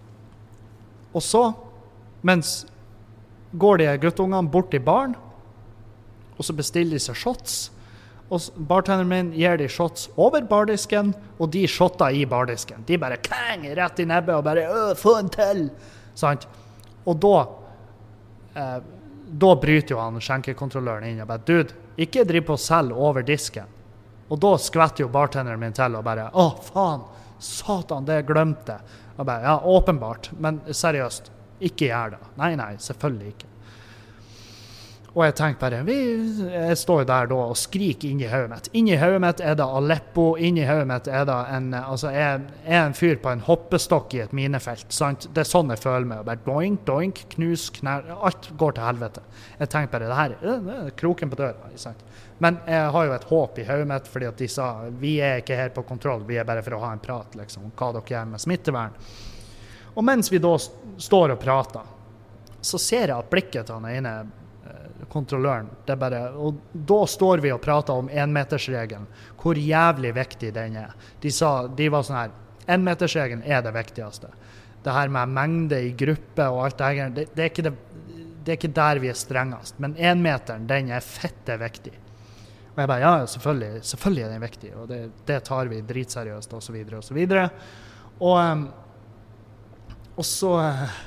Speaker 1: og så, mens går de guttungene bort i baren, og så bestiller de seg shots, og bartenderen min gir de shots over bardisken, og de shotter i bardisken. De bare kang, rett i nebbet, og bare, øh, få en til! Sant? Og da, eh, da bryter jo han skjenkekontrolløren inn, og bare, dude, ikke driv på selv over disken. Og da skvetter jo bartenderen min til, og bare, å, faen, satan, det glemte jeg. Og bare, ja, åpenbart, men seriøst, ikke gjør det. Nei, nei, selvfølgelig ikke. Og jeg tenkte bare, vi, jeg står der da og skriker inn i hodet mitt. Inn i hodet mitt er det Aleppo, inn i hodet mitt er det en, altså jeg, jeg er en fyr på en hoppestokk i et minefelt, sant? Det er sånn jeg føler meg, bare doink, doink, knus, knær, alt går til helvete. Jeg tenkte bare, det her det er kroken på døra, sant? Men jeg har jo et håp i hodet mitt, fordi at de sa, vi er ikke her på kontroll, vi er bare for å ha en prat, liksom, om hva dere gjør med smittevern. Og mens vi da står og prater, så ser jeg at blikket til han ene kontrolløren, det er bare, og da står vi og prater om enmetersregelen, hvor jævlig viktig den er. De sa, de var sånn her, enmetersregelen er det viktigste. Det her med mengde i gruppe og alt det her, det, det, er ikke det, det er ikke der vi er strengest, men enmeteren, den er fette viktig. Og jeg bare, ja, selvfølgelig, selvfølgelig er den viktig, og det, det tar vi dritseriøst, og så videre, og så videre. Og, um, og så,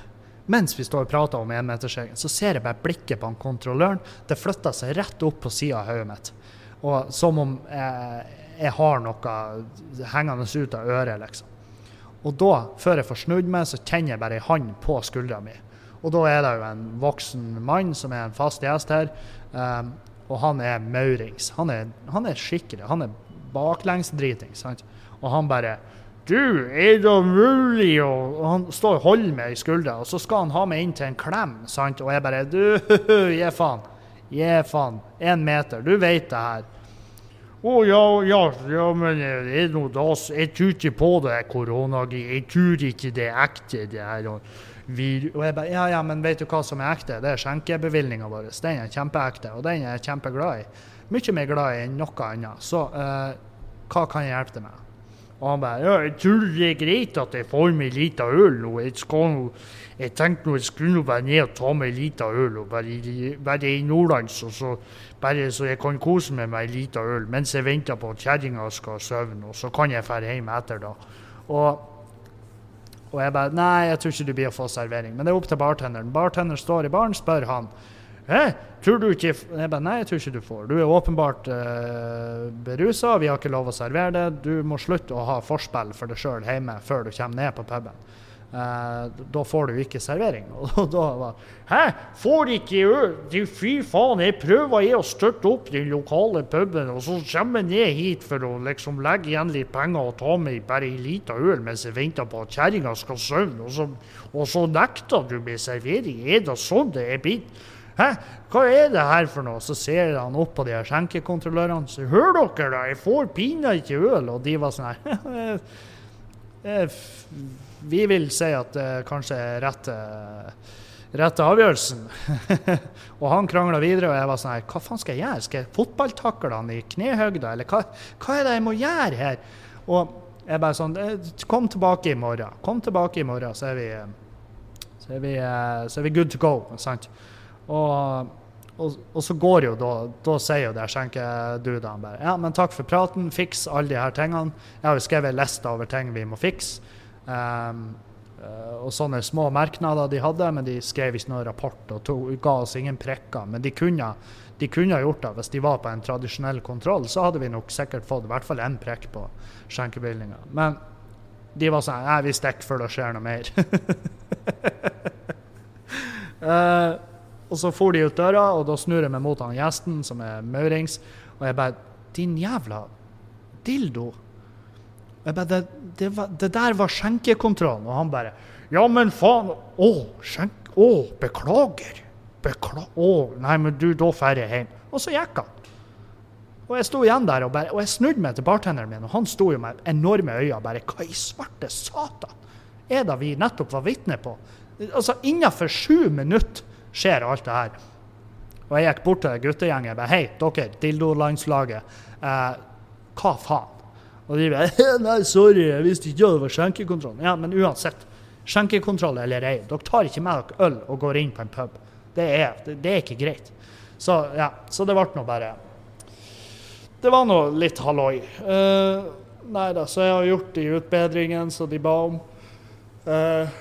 Speaker 1: mens vi står og prater om enmetersregelen, så ser jeg bare blikket på han kontrolløren. Det flytter seg rett opp på siden av hodet mitt. Og som om jeg, jeg har noe hengende ut av øret, liksom. Og da, før jeg får snudd meg, så kjenner jeg bare en hånd på skuldra mi. Og da er det jo en voksen mann som er en fast gjest her, um, og han er maurings. Han er, han er skikkelig, han er baklengsdriting, sant? Og han bare, du, er det mulig? Og, og han står og holder meg i skuldra, og så skal han ha meg inn til en klem, sant? Og jeg bare, du, gi faen, gi faen, en meter, du vet det her. Å, oh, ja, ja, ja, men det er noe da, jeg tror ikke på det koronagi, jeg tror ikke det er ekte, det her. Og, vi, og jeg bare, ja, ja, men vet du hva som er ekte? Det er skjenkebevilgningen vår, den er kjempeekte, og den er jeg kjempeglad i. Mye mer glad i enn noe annet. Så, uh, hva kan jeg hjelpe deg med? Og han bare, ja, jeg tror det er greit at jeg får meg litt av øl, og jeg skal nå, jeg tenkte nå, jeg skulle nå være ned og ta meg litt av øl, og bare, bare i Nordlands, og så, bare så jeg kan kose meg med litt av øl, mens jeg venter på at kjerringa skal søvne, og så kan jeg fære hjem etter da. Og, og jeg bare, nei, jeg tror ikke du blir å få servering, men det er opp til bartenderen. Bartenderen står i baren, spør han, hæ, tror du ikke, jeg bare, nei, jeg tror ikke du får. Du er åpenbart uh, beruset, vi har ikke lov å servere det, du må slutte å ha forspill for deg selv hjemme før du kommer ned på puben. Uh, da får du ikke servering. Og da var, hæ, får ikke øl? Du, fy faen, jeg prøver jeg å støtte opp den lokale puben, og så kommer jeg ned hit for å liksom legge igjen litt penger og ta meg bare en liten øl mens jeg venter på at kjerringa skal søvne, og så, og så nekter du med servering. Er det sånn det er blitt? Hæ, hva er det her for noe? Så ser han opp på de her skjenkekontrollørene, så hør dere da, jeg får pinner ikke øl, og de var sånn her, vi vil si at det kanskje er rette, rette avgjørelsen. Og han kranglet videre, og jeg var sånn her, hva faen skal jeg gjøre? Skal jeg fotballtakle han i knehøgda, eller hva, hva er det jeg må gjøre her? Og jeg bare sånn, kom tilbake i morgen, kom tilbake i morgen, så er vi, så er vi, så er vi good to go, sant? Og, og, og så går jo da, da sier jo det, skjenker du da, han bare, ja, men takk for praten, fiks alle de her tingene. Jeg har jo skrevet en liste over ting vi må fikse. Um, uh, og sånne små merknader de hadde, men de skrev ikke noen rapport og tog, ga oss ingen prekker, men de kunne, de kunne ha gjort det. Hvis de var på en tradisjonell kontroll, så hadde vi nok sikkert fått i hvert fall en prekk på skjenkebevilgningen. Men de var sånn, nei, vi stikker før det skjer noe mer. uh, og så for de ut døra, og da snur jeg meg mot han gjesten, som er maurings, og jeg bare, din jævla dildo. Jeg bare, det, det, var, det der var skjenkekontrollen, og han bare, ja, men faen, å, skjenk, å, beklager, beklager, å, nei, men du, da fer jeg hjem. Og så gikk han. Og jeg sto igjen der, og, bare, og jeg snudde meg til bartenderen min, og han sto jo med enorme øyne, bare, hva i svarte satan er det vi nettopp var vitne på? Altså, innenfor sju minutter skjer alt det her. Og jeg gikk bort til guttegjengen, bare, hei, dere, dildo-landslaget, eh, hva faen? Og de bare, nei, sorry, jeg visste ikke at det var skjenkekontroll. Ja, men uansett, skjenkekontroll eller ei, dere tar ikke med dere øl og går inn på en pub. Det er, det, det er ikke greit. Så, ja, så det ble noe bare, det var noe litt halløy. Uh, nei da, så jeg har gjort de utbedringen som de ba om. Uh,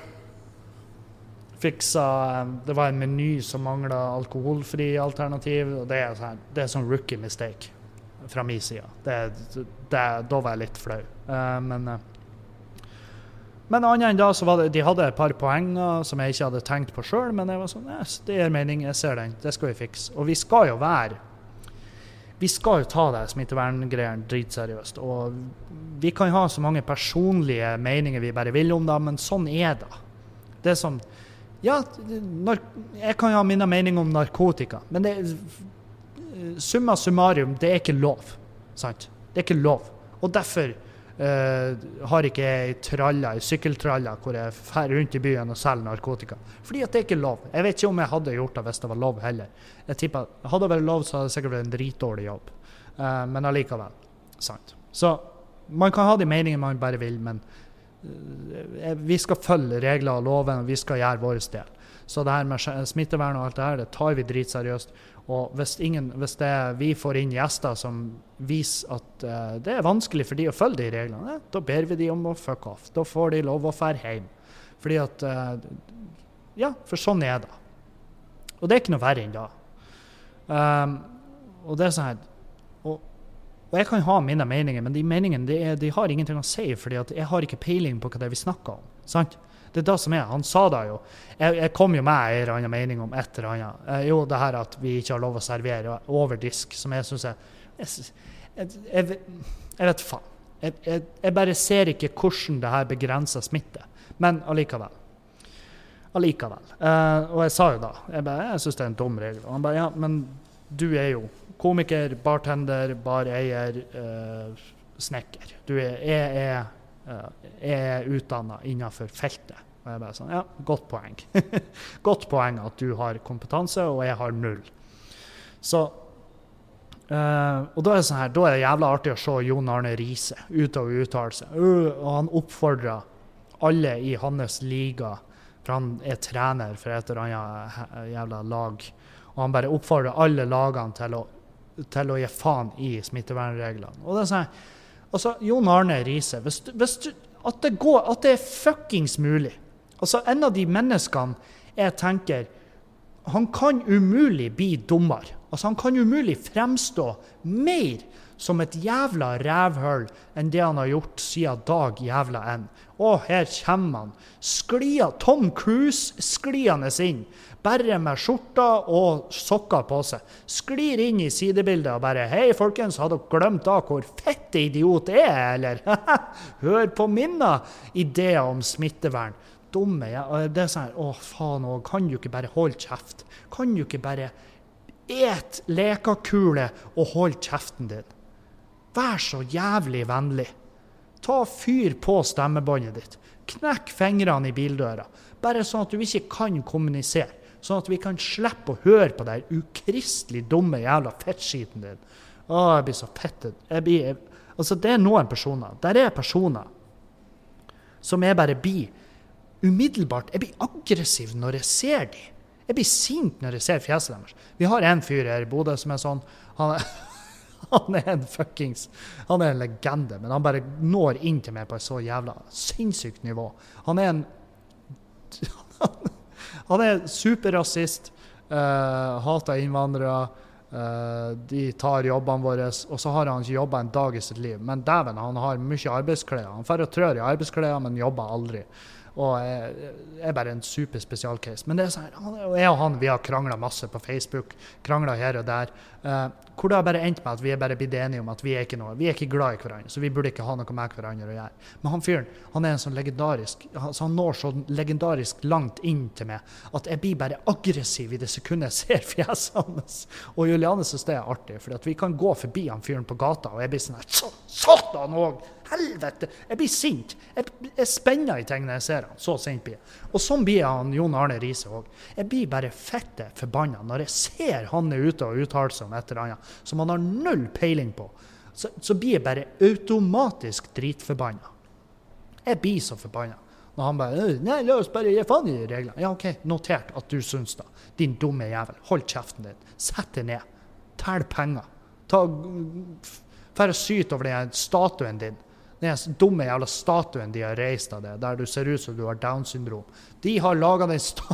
Speaker 1: fiksa, det var en meny som manglet alkoholfri alternativ, og det er sånn, det er sånn rookie mistake fra min side. Det, det, da var jeg litt flau. Uh, men, uh, men annet enn da, så var det, de hadde et par poenger som jeg ikke hadde tenkt på selv, men jeg var sånn, yes, det er mening, jeg ser den, det skal vi fikse. Og vi skal jo være, vi skal jo ta det smitteverngreiene dritseriøst, og vi kan ha så mange personlige meninger vi bare vil om det, men sånn er det. Det er som, ja, jeg kan ha mine meninger om narkotika, men det summa summarum, det er ikke lov, sant? Det er ikke lov, og derfor uh, har ikke jeg tralla, sykkeltralla, hvor jeg fer rundt i byen og selger narkotika, fordi at det er ikke lov. Jeg vet ikke om jeg hadde gjort det hvis det var lov heller. Jeg tipper, hadde det vært lov, så hadde det sikkert vært en dritdårlig jobb, uh, men allikevel, sant? Så man kan ha de meningene man bare vil, men uh, vi skal følge regler og loven, og vi skal gjøre vår del. Så det her med smittevern og alt det her, det tar vi dritseriøst. Og hvis, ingen, hvis det, vi får inn gjester som viser at uh, det er vanskelig for de å følge de reglene, eh, da ber vi de om å fuck off. Da får de lov å fære hjem. Fordi at uh, ja, for sånn er det. Og det er ikke noe verre enn da. Um, og det er sånn her, og, og jeg kan ha mine meninger, men de meningene, de, er, de har ingenting å si, fordi at jeg har ikke peiling på hva det er vi snakker om, sant? Det er det som er, han sa det jo. Jeg, jeg kom jo med en eller annen mening om et eller annet. Eh, jo, det her at vi ikke har lov å servere over disk, som jeg synes er, jeg, jeg, jeg, jeg vet faen. Jeg, jeg, jeg bare ser ikke hvordan det her begrenser smitte, men allikevel. Allikevel. Eh, og jeg sa jo da, jeg, bare, jeg synes det er en dum regel. Og han bare, ja, men du er jo komiker, bartender, bareier, eh, snekker. Du er, jeg er, uh, jeg er utdannet innenfor feltet. Og jeg bare sånn, ja, godt poeng. Godt poeng at du har kompetanse, og jeg har null. Så, uh, og da er det sånn her, da er det jævla artig å se Jon Arne Riise ut og uttale seg. Uh, og han oppfordrer alle i hans liga, for han er trener for et eller annet jævla lag, og han bare oppfordrer alle lagene til å, til å gi faen i smittevernreglene. Og det er sånn her, altså, Jon Arne Riise, hvis, hvis du, at, det går, at det er fuckings mulig. Altså, en av de menneskene jeg tenker, han kan umulig bli dummere. Altså, han kan umulig fremstå mer som et jævla rævhøl enn det han har gjort siden dag jævla enn. Og her kommer han. Sklia, Tom Cruise skliende inn. Bare med skjorta og sokker på seg. Sklir inn i sidebildet og bare, hei folkens, har dere glemt da hvor fette idiot er, eller? Hør på mine ideer om smittevern. Dumme, ja. Det er sånn her, å faen, og kan du ikke bare holde kjeft? Kan du ikke bare et lekakule og holde kjeften din? Vær så jævlig vennlig. Ta fyr på stemmebåndet ditt. Knekk fingrene i bildøra. Bare sånn at du ikke kan kommunisere. Sånn at vi kan slippe å høre på den ukristelig dumme jævla fettskiten din. Å, jeg blir så fettet. Jeg blir, jeg, altså, det er noen personer. Der er personer som jeg bare blir umiddelbart. Jeg blir aggressiv når jeg ser dem. Jeg blir sint når jeg ser fjeset deres. Vi har en fyr her i Bodø som er sånn, han er, han er en fuckings, han er en legende, men han bare når inn til meg på et så jævla sinnssykt nivå. Han er en, han er superrasist, uh, hater innvandrere, uh, de tar jobbene våre, og så har han ikke jobbet en dag i sitt liv. Men dæven, han har mye arbeidsklær. Han får og trør i arbeidsklær, men jobber aldri. Og jeg er bare en super spesialcase. Men det er sånn, og jeg og han, vi har kranglet masse på Facebook, kranglet her og der, uh, hvor det har bare endt med at vi er bare blitt enige om at vi er ikke noe, vi er ikke glad i hverandre, så vi burde ikke ha noe med hverandre å gjøre. Men han fyren, han er en sånn legendarisk, så han når så legendarisk langt inn til meg, at jeg blir bare aggressiv i det sekundet jeg ser fjeset hans. Og Juliane synes det er artig, for at vi kan gå forbi han fyren på gata, og jeg blir sånn her, så, satan og helvete, jeg blir sint. Jeg, jeg spenner i tingene jeg ser han, så sint blir jeg. Og sånn blir han Jon Arne Riise også. Jeg blir bare fette forbannet når jeg ser han er ute og uttaler seg om et eller annet, som han har null peiling på. Så, så blir jeg bare automatisk dritforbannet. Jeg blir så forbannet. Når han bare, nei, la oss bare gi faen i reglene. Ja, ok, notert at du syns da. Din dumme jævel. Hold kjeften din. Sett deg ned. Tell penger. Ta, for å syte over den statuen din. Den dumme jævla statuen de har reist av det, der du ser ut som du har Down-syndrom. De har laget den, sta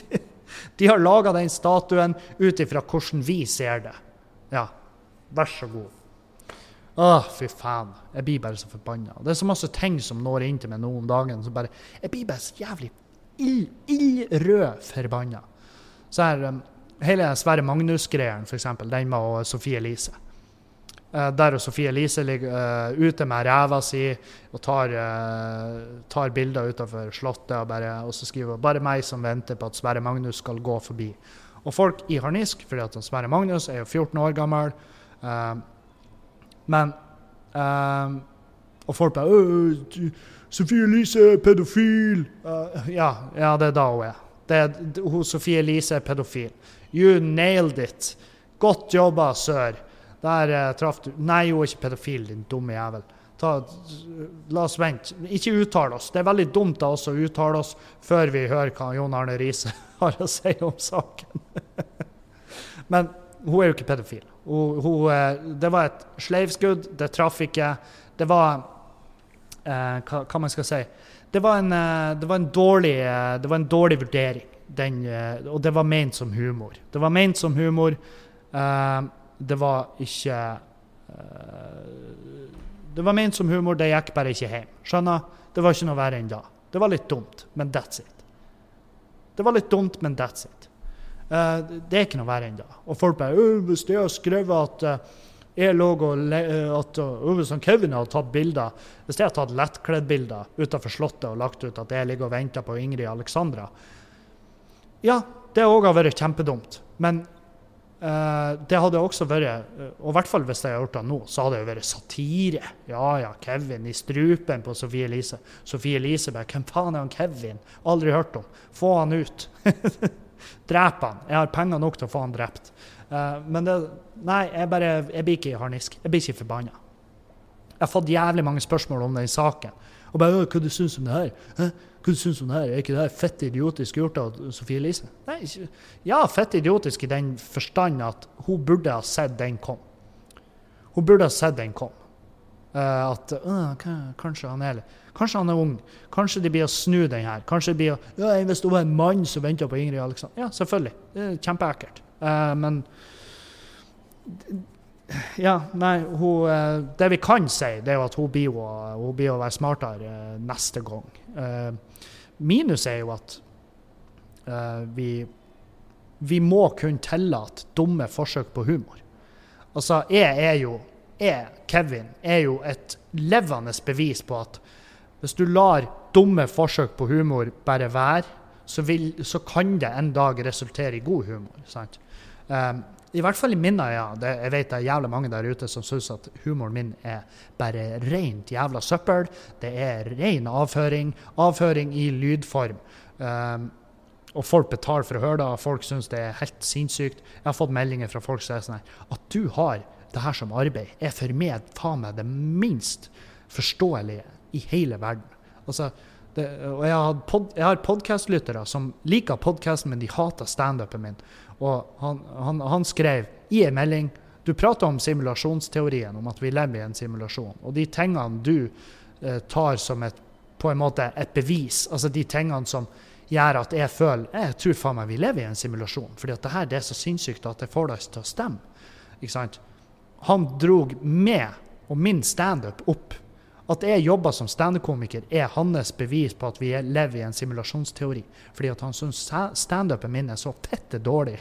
Speaker 1: de har laget den statuen ut ifra hvordan vi ser det. Ja, vær så god. Åh, fy faen. Jeg blir bare så forbannet. Det er så masse ting som når inn til meg nå om dagen, så bare, jeg blir bare så jævlig ill, illrød forbannet. Så her, um, hele Sverre Magnus-greien, for eksempel, den med Sofie Elise. Uh, der og Sofie Elise ligger uh, ute med ræva si og tar, uh, tar bilder utenfor slottet og, bare, og så skriver bare meg som venter på at Sverre Magnus skal gå forbi. Og folk i harnisk, fordi at Sverre Magnus er jo fjorten år gammel, uh, men uh, og folk bare Sofie Elise er pedofil. Uh, ja, ja, det er da hun er. Det er, hun, Sofie Elise er pedofil. You nailed it. Godt jobba, sør. Der uh, traff du. Nei, hun er ikke pedofil, din dumme jævel. Ta, la oss vente. Ikke uttale oss. Det er veldig dumt av oss å uttale oss før vi hører hva Jon Arne Riise har å si om saken. Men hun er jo ikke pedofil. Hun, hun, det var et sleivskudd, det traff ikke. Det var, uh, hva, hva man skal si, det var en, uh, det var en, dårlig, uh, det var en dårlig vurdering. den, uh, og det var ment som humor. Det var ment som humor. Uh, det var ikke... Uh, det var ment som humor, det gikk bare ikke hjem. Skjønner? Det var ikke noe verre enn da. Det var litt dumt, men that's it. Det var litt dumt, men that's it. Uh, det er ikke noe verre enn da. Og folk bare, øh, hvis jeg har skrevet at... Uh, Jeg lå og le- at uh, hvis Kevin hadde tatt bilder, hvis jeg hadde tatt lettkledde bilder utenfor slottet og lagt ut at jeg ligger og venter på Ingrid Alexandra, ja, det også har vært kjempedumt. Men uh, det hadde også vært, og i hvert fall hvis jeg har gjort det nå, så hadde det jo vært satire. Ja, ja, Kevin i strupen på Sofie Elise. Sofie Elise bare, hvem faen er han Kevin? Aldri hørt om. Få han ut. Drep han. Jeg har penger nok til å få han drept. Uh, men det, nei, jeg, bare, jeg blir ikke harnisk. Jeg blir ikke forbannet. Jeg har fått jævlig mange spørsmål om den saken. Og bare, hva du synes om det her? Hæ? Hva du synes om det her? Er ikke det her fett idiotisk gjort av Sofie Elise? Nei, ikke, ja, fett idiotisk i den forstand at hun burde ha sett den kom. Hun burde ha sett den kom. Uh, at, uh, kanskje han er Kanskje han er ung. Kanskje de blir å snu den her. Kanskje de blir å, ja, hvis det var en mann som ventet på Ingrid Alexander. Ja, selvfølgelig. Det er kjempeekkelt. Uh, men ja, nei, hun, uh, det vi kan si, det er jo at hun blir å, hun blir å være smartere uh, neste gang. Uh, minus er jo at uh, vi, vi må kunne tillate dumme forsøk på humor. Altså, jeg er jo, jeg, Kevin, er jo et levende bevis på at hvis du lar dumme forsøk på humor bare være, så, vil, så kan det en dag resultere i god humor, sant? Um, I hvert fall i minne, ja. Det, jeg vet det er jævla mange der ute som synes at humoren min er bare rent jævla søppel. Det er ren avføring. Avføring i lydform. Um, og folk betaler for å høre det, og folk synes det er helt sinnssykt. Jeg har fått meldinger fra folk som er sånn her, at du har det her som arbeid, er for meg faen meg det minst forståelige i hele verden. Altså, det, og jeg har, pod, jeg har podcastlyttere som liker podcasten, men de hater stand-upen min. Og han, han, han skrev i en melding, du prater om simulasjonsteorien, om at vi lever i en simulasjon. Og de tingene du eh, tar som et, på en måte et bevis, altså de tingene som gjør at jeg føler, jeg tror faen meg vi lever i en simulasjon, fordi at det her det er så sinnssykt at jeg får deg til å stemme. Ikke sant? Han drog med, og min stand-up opp, at jeg jobber som stand-up-komiker er hans bevis på at vi lever i en simulasjonsteori. Fordi at han synes stand-upen min er så fette dårlig.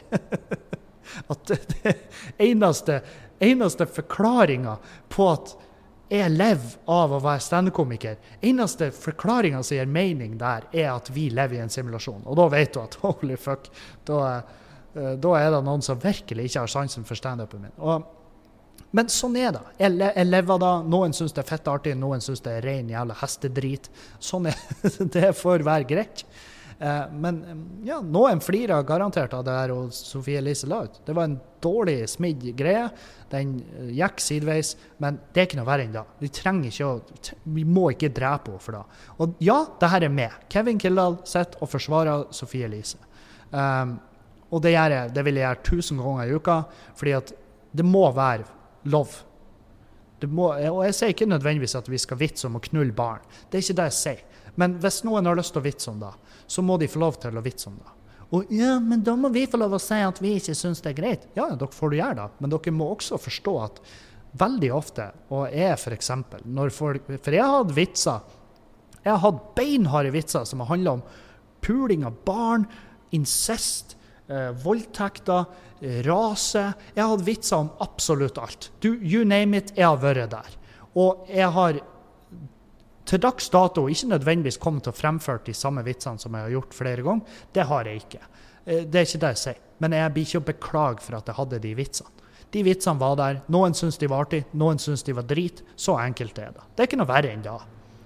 Speaker 1: At det eneste, eneste forklaringen på at jeg lever av å være stand-up-komiker, eneste forklaringen som gir mening der, er at vi lever i en simulasjon. Og da vet du at, holy fuck, da, da er det noen som virkelig ikke har sansen for stand-upen min. Og men sånn er det. Jeg, le, jeg lever da. Noen synes det er fett artig, noen synes det er ren jævla hestedrit. Sånn er det får være greit. Eh, men ja, noen flirer garantert av det her og Sofie Elise la ut. Det var en dårlig smidd greie. Den gikk sideveis, men det er ikke noe verre enn da. Vi trenger ikke å, vi må ikke drepe henne for det. Og ja, det her er med. Kevin Kildahl sitter og forsvarer Sofie Elise. Um, og det, gjør jeg, det vil jeg gjøre tusen ganger i uka, fordi at det må være lov. Det må, og jeg sier ikke nødvendigvis at vi skal vitse om å knulle barn. Det er ikke det jeg sier. Men hvis noen har lyst til å vitse om det, så må de få lov til å vitse om det. Og ja, men da må vi få lov å si at vi ikke synes det er greit. Ja, dere får du gjøre det. Men dere må også forstå at veldig ofte, og jeg for eksempel, når folk, for jeg har hatt vitser, jeg har hatt beinharde vitser som har handlet om puling av barn, incest, eh, voldtekter, rase. Jeg har hatt vitser om absolutt alt. Du, you name it, jeg har vært der. Og jeg har til dags dato ikke nødvendigvis kommet til å fremføre de samme vitsene som jeg har gjort flere ganger. Det har jeg ikke. Det er ikke det jeg sier. Men jeg blir ikke å beklage for at jeg hadde de vitsene. De vitsene var der. Noen synes de var artig, noen synes de var drit. Så enkelt er det. Det er ikke noe verre enn da.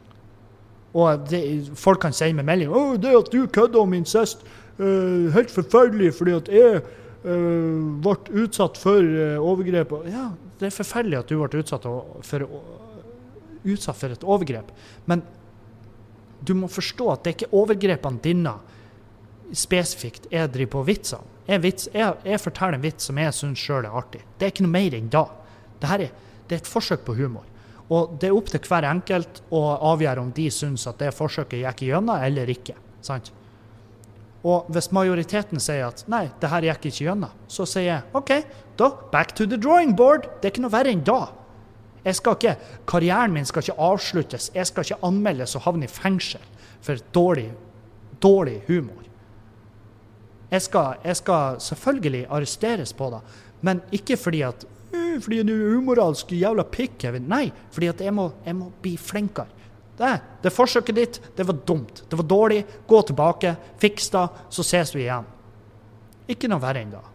Speaker 1: Og det, folk kan si med melding, «Åh, det at du kødder om incest, uh, helt forferdelig, fordi at jeg Uh, ble utsatt for uh, overgrep. Ja, det er forferdelig at du ble utsatt for, uh, utsatt for et overgrep. Men du må forstå at det er ikke overgrepene dine spesifikt jeg driver på vitser. Jeg, vits, jeg, jeg forteller en vits som jeg synes selv er artig. Det er ikke noe mer enn da. Dette er, det er et forsøk på humor. Og det er opp til hver enkelt å avgjøre om de synes at det forsøket gikk igjennom eller ikke. Sant? Og hvis majoriteten sier at nei, det her gikk ikke gjennom, så sier jeg, ok, da, back to the drawing board. Det er ikke noe verre enn da. Jeg skal ikke, karrieren min skal ikke avsluttes. Jeg skal ikke anmeldes og havne i fengsel for dårlig, dårlig humor. Jeg skal, jeg skal selvfølgelig arresteres på det, men ikke fordi at fordi du er umoralsk jævla pikk, Kevin. Nei, fordi at jeg må, jeg må bli flinkere. Det, det forsøket ditt, det var dumt. Det var dårlig. Gå tilbake, fiks det, så ses vi igjen. Ikke noe verre enn da.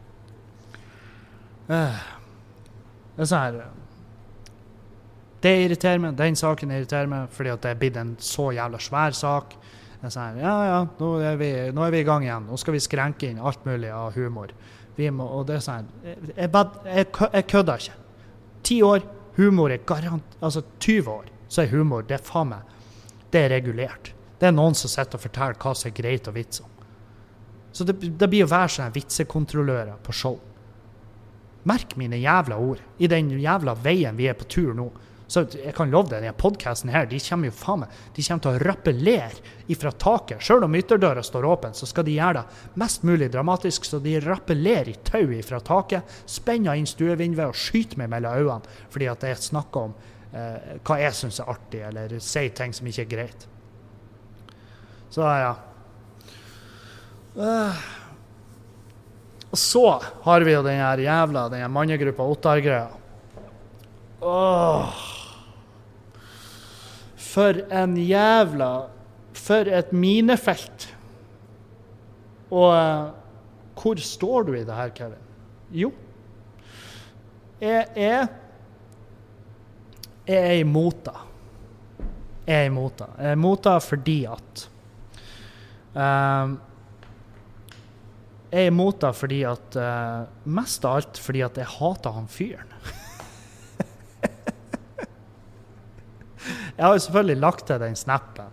Speaker 1: Det er sånn her, det irriterer meg, den saken irriterer meg, fordi at det er blitt en så jævla svær sak. Det er sånn her, ja, ja, nå er, vi, nå er vi i gang igjen. Nå skal vi skrenke inn alt mulig av humor. Vi må, og det er sånn, jeg, jeg, jeg, jeg kødder ikke. Ti år, humor er garant, altså tyve år, så er humor, det er faen meg, det er regulert. Det er noen som sitter og forteller hva som er greit å vitse om. Så det, det blir å være sånne vitsekontrollører på show. Merk mine jævla ord, i den jævla veien vi er på tur nå. Så jeg kan love deg, denne podcasten her, de kommer jo faen meg, de kommer til å rappellere ifra taket. Selv om ytterdøra står åpen, så skal de gjøre det mest mulig dramatisk, så de rappellerer i tau ifra taket, spenner inn stuevinduet og skyter meg mellom øynene, fordi at jeg snakker om eh, hva jeg synes er artig, eller sier ting som ikke er greit. Så ja. Uh, og så har vi jo den her jævla, den her mannegruppa Ottar-greia. Åh... For en jævla, for et minefelt. Og uh, hvor står du i det her, Kevin? Jo, jeg er, jeg er imot det. Jeg er imot det. Jeg er imot det fordi at, uh, jeg er imot det fordi at, uh, mest av alt fordi at jeg hater han fyren. Jeg har jo selvfølgelig lagt til den snappen.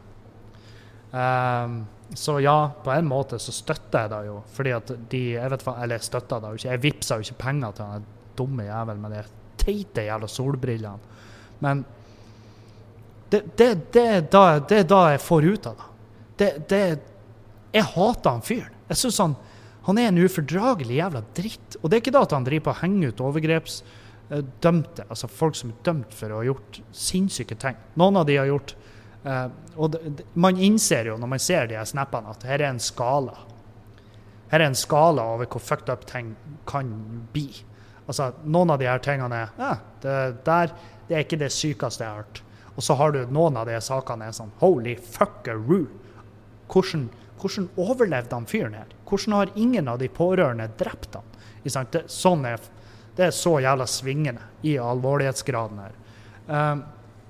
Speaker 1: Um, så ja, på en måte så støtter jeg det jo. Fordi at de, jeg vet hva, eller jeg støtter det jo ikke. Jeg vipser jo ikke penger til den dumme jævel med de teite jævla solbrillene. Men det, det, det, er da, det er da jeg får ut av det. Det, det, jeg hater han fyren. Jeg synes han, han er en ufordragelig jævla dritt. Og det er ikke da at han driver på å henge ut overgreps dømte, altså folk som er dømt for å ha gjort sinnssyke ting. Noen av de har gjort, uh, og det, det, man innser jo når man ser de her snappene at her er en skala. Her er en skala over hvor fucked up ting kan bli. Altså, noen av de her tingene er, ja, det, der, det er ikke det sykeste jeg har hørt. Og så har du noen av de sakene er sånn, holy fuckaroo. Hvordan, hvordan overlevde han fyren her? Hvordan har ingen av de pårørende drept han? Det, sånn er Det er så jævla svingende i alvorlighetsgraden her. Um,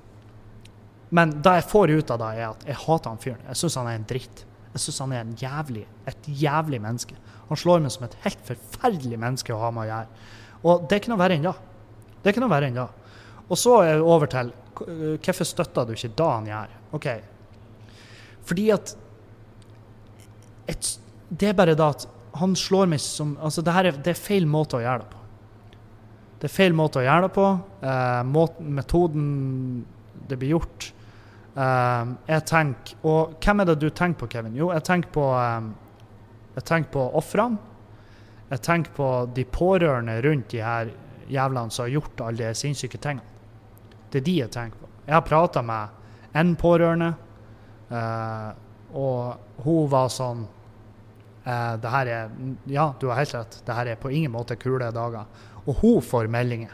Speaker 1: men det jeg får ut av det er at jeg hater han fyren. Jeg synes han er en dritt. Jeg synes han er en jævlig, et jævlig menneske. Han slår meg som et helt forferdelig menneske å ha med å gjøre. Og det er ikke noe verre enn da. Det er ikke noe verre enn da. Og så er jeg over til, hvorfor støtter du ikke da han gjør? Ok. Fordi at et, det er bare da at han slår meg som, altså det her er, det er feil måte å gjøre det på. Det er feil måte å gjøre det på. Eh, måten, metoden det blir gjort. Eh, jeg tenker, og hvem er det du tenker på, Kevin? Jo, jeg tenker på, eh, jeg tenker på offrene. Jeg tenker på de pårørende rundt de her jævlene som har gjort alle de sinnssyke tingene. Det er de jeg tenker på. Jeg har pratet med en pårørende, eh, og hun var sånn, eh, det her er, ja, du har helt rett, det her er på ingen måte kule dager. Og hun får meldinger.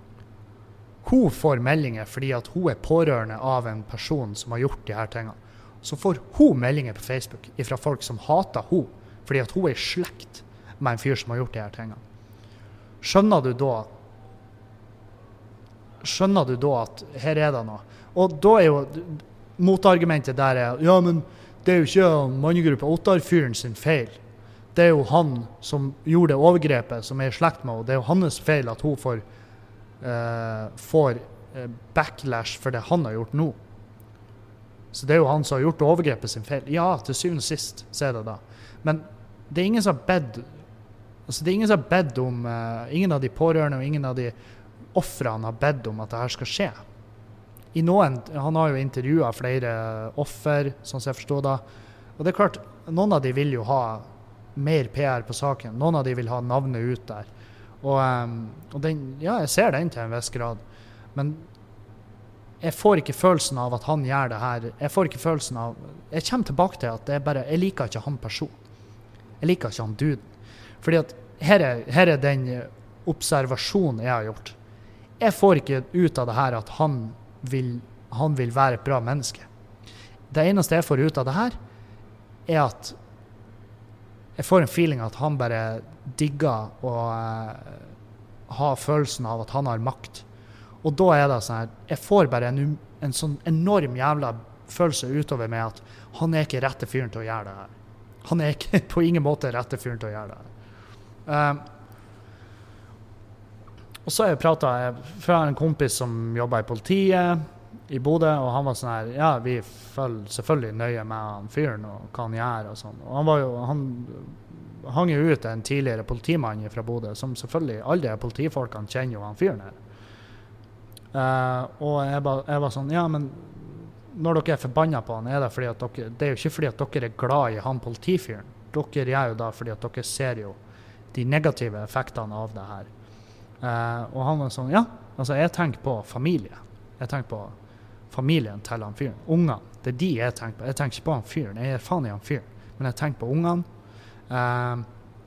Speaker 1: Hun får meldinger fordi at hun er pårørende av en person som har gjort de her tingene. Så får hun meldinger på Facebook fra folk som hater hun, fordi at hun er i slekt med en fyr som har gjort de her tingene. Skjønner du da Skjønner du da at her er det noe? Og da er jo motargumentet der er, ja, men det er jo ikke mannegruppa Ottar-fyren sin feil. Det er jo han som gjorde det overgrepet som er i slekt med, og det er jo hans feil at hun får, uh, får uh, backlash for det han har gjort nå. Så det er jo han som har gjort overgrepet sin feil. Ja, til syvende og sist, så er det da. Men det er ingen som har bedt, altså det er ingen som har bedt om, uh, ingen av de pårørende og ingen av de offrene har bedt om at det her skal skje. I noen, han har jo intervjuet flere offer, sånn som jeg forstår da, og det er klart, noen av de vil jo ha mer P R på saken. Noen av de vil ha navnet ut der. Og, um, og den, ja, jeg ser den til en viss grad. Men jeg får ikke følelsen av at han gjør det her. Jeg får ikke følelsen av... Jeg kommer tilbake til at det er bare... Jeg liker ikke han person. Jeg liker ikke han duden. Fordi at her er, her er den observasjonen jeg har gjort. Jeg får ikke ut av det her at han vil, han vil være et bra menneske. Det eneste jeg får ut av det her, er at jeg får en feeling at han bare digger å uh, ha følelsen av at han har makt. Og da er det sånn her, jeg får bare en, en sånn enorm jævla følelse utover meg at han er ikke rette fyren til å gjøre det her. Han er ikke på ingen måte rette fyren til å gjøre det her. Um, og så har jeg pratet fra en kompis som jobber i politiet i Bodø, og han var sånn her, ja, vi følger selvfølgelig nøye med han fyren og hva han gjør og sånn. Og han var jo, han hang jo ut en tidligere politimann fra Bodø, som selvfølgelig, alle politifolkene kjenner jo han fyren her. Uh, og jeg, ba, jeg var sånn, ja, men når dere er forbannet på han, er det fordi at dere, det er jo ikke fordi at dere er glad i han politifyren. Dere er jo da fordi at dere ser jo de negative effektene av det her. Uh, og han var sånn, ja, altså jeg tenker på familie. Jeg tenker på familien til han fyren. Ungene, det er de jeg tenker på. Jeg tenker ikke på han fyren, jeg er faen i han fyren. Men jeg tenker på ungene. Uh,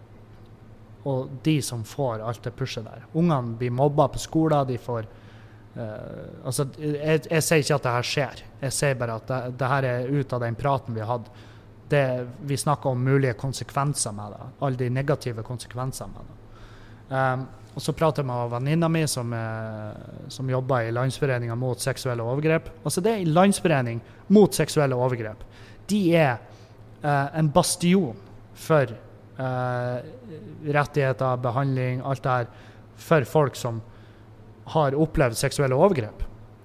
Speaker 1: og de som får alt det pushet der. Ungene blir mobbet på skolen, de får uh, altså, jeg, jeg sier ikke at det her skjer. Jeg sier bare at det, det her er ut av den praten vi hadde. Det, vi snakker om mulige konsekvenser med det. Alle de negative konsekvenser med det. Um, og så prater jeg med venninna mi som, uh, som jobber i Landsforeningen mot seksuelle overgrep. Altså det er en landsforening mot seksuelle overgrep. De er uh, en bastion for uh, rettigheter, behandling, alt det her, for folk som har opplevd seksuelle overgrep.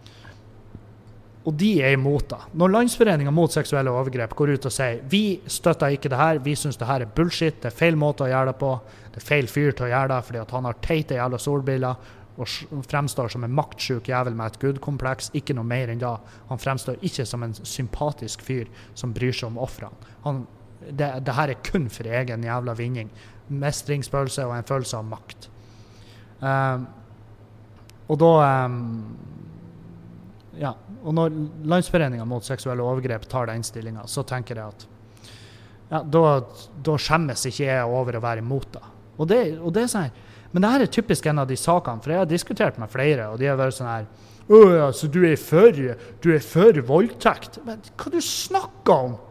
Speaker 1: Og de er imot det. Når Landsforeningen mot seksuelle overgrep går ut og sier vi støtter ikke det her, vi synes det her er bullshit, det er feil måte å gjøre det på, det er feil fyr til å gjøre det, fordi at han har teite jævla solbriller og fremstår som en maktsjuk jævel med et gudkompleks, ikke noe mer enn da. Han fremstår ikke som en sympatisk fyr som bryr seg om offrene. Han, det, det her er kun for egen jævla vinning. Mestringsfølelse og en følelse av makt. Um, og da... Um, ja, og når Landsforeningen mot seksuelle overgrep tar den stillingen, så tenker jeg at ja, da, da skjemmes ikke jeg over å være imot det. Og det, og det er sånn her, men det her er typisk en av de sakene, for jeg har diskutert med flere, og de har vært sånn her, åh, ja, så du er for, du er for voldtekt. Men hva du snakker om?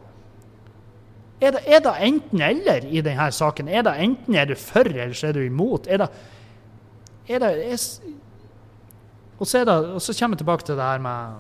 Speaker 1: Er det, er det enten eller i denne saken? Er det enten er du for, eller så er du imot? Er det, er det, er, Og så, det, og så kommer jeg tilbake til det her med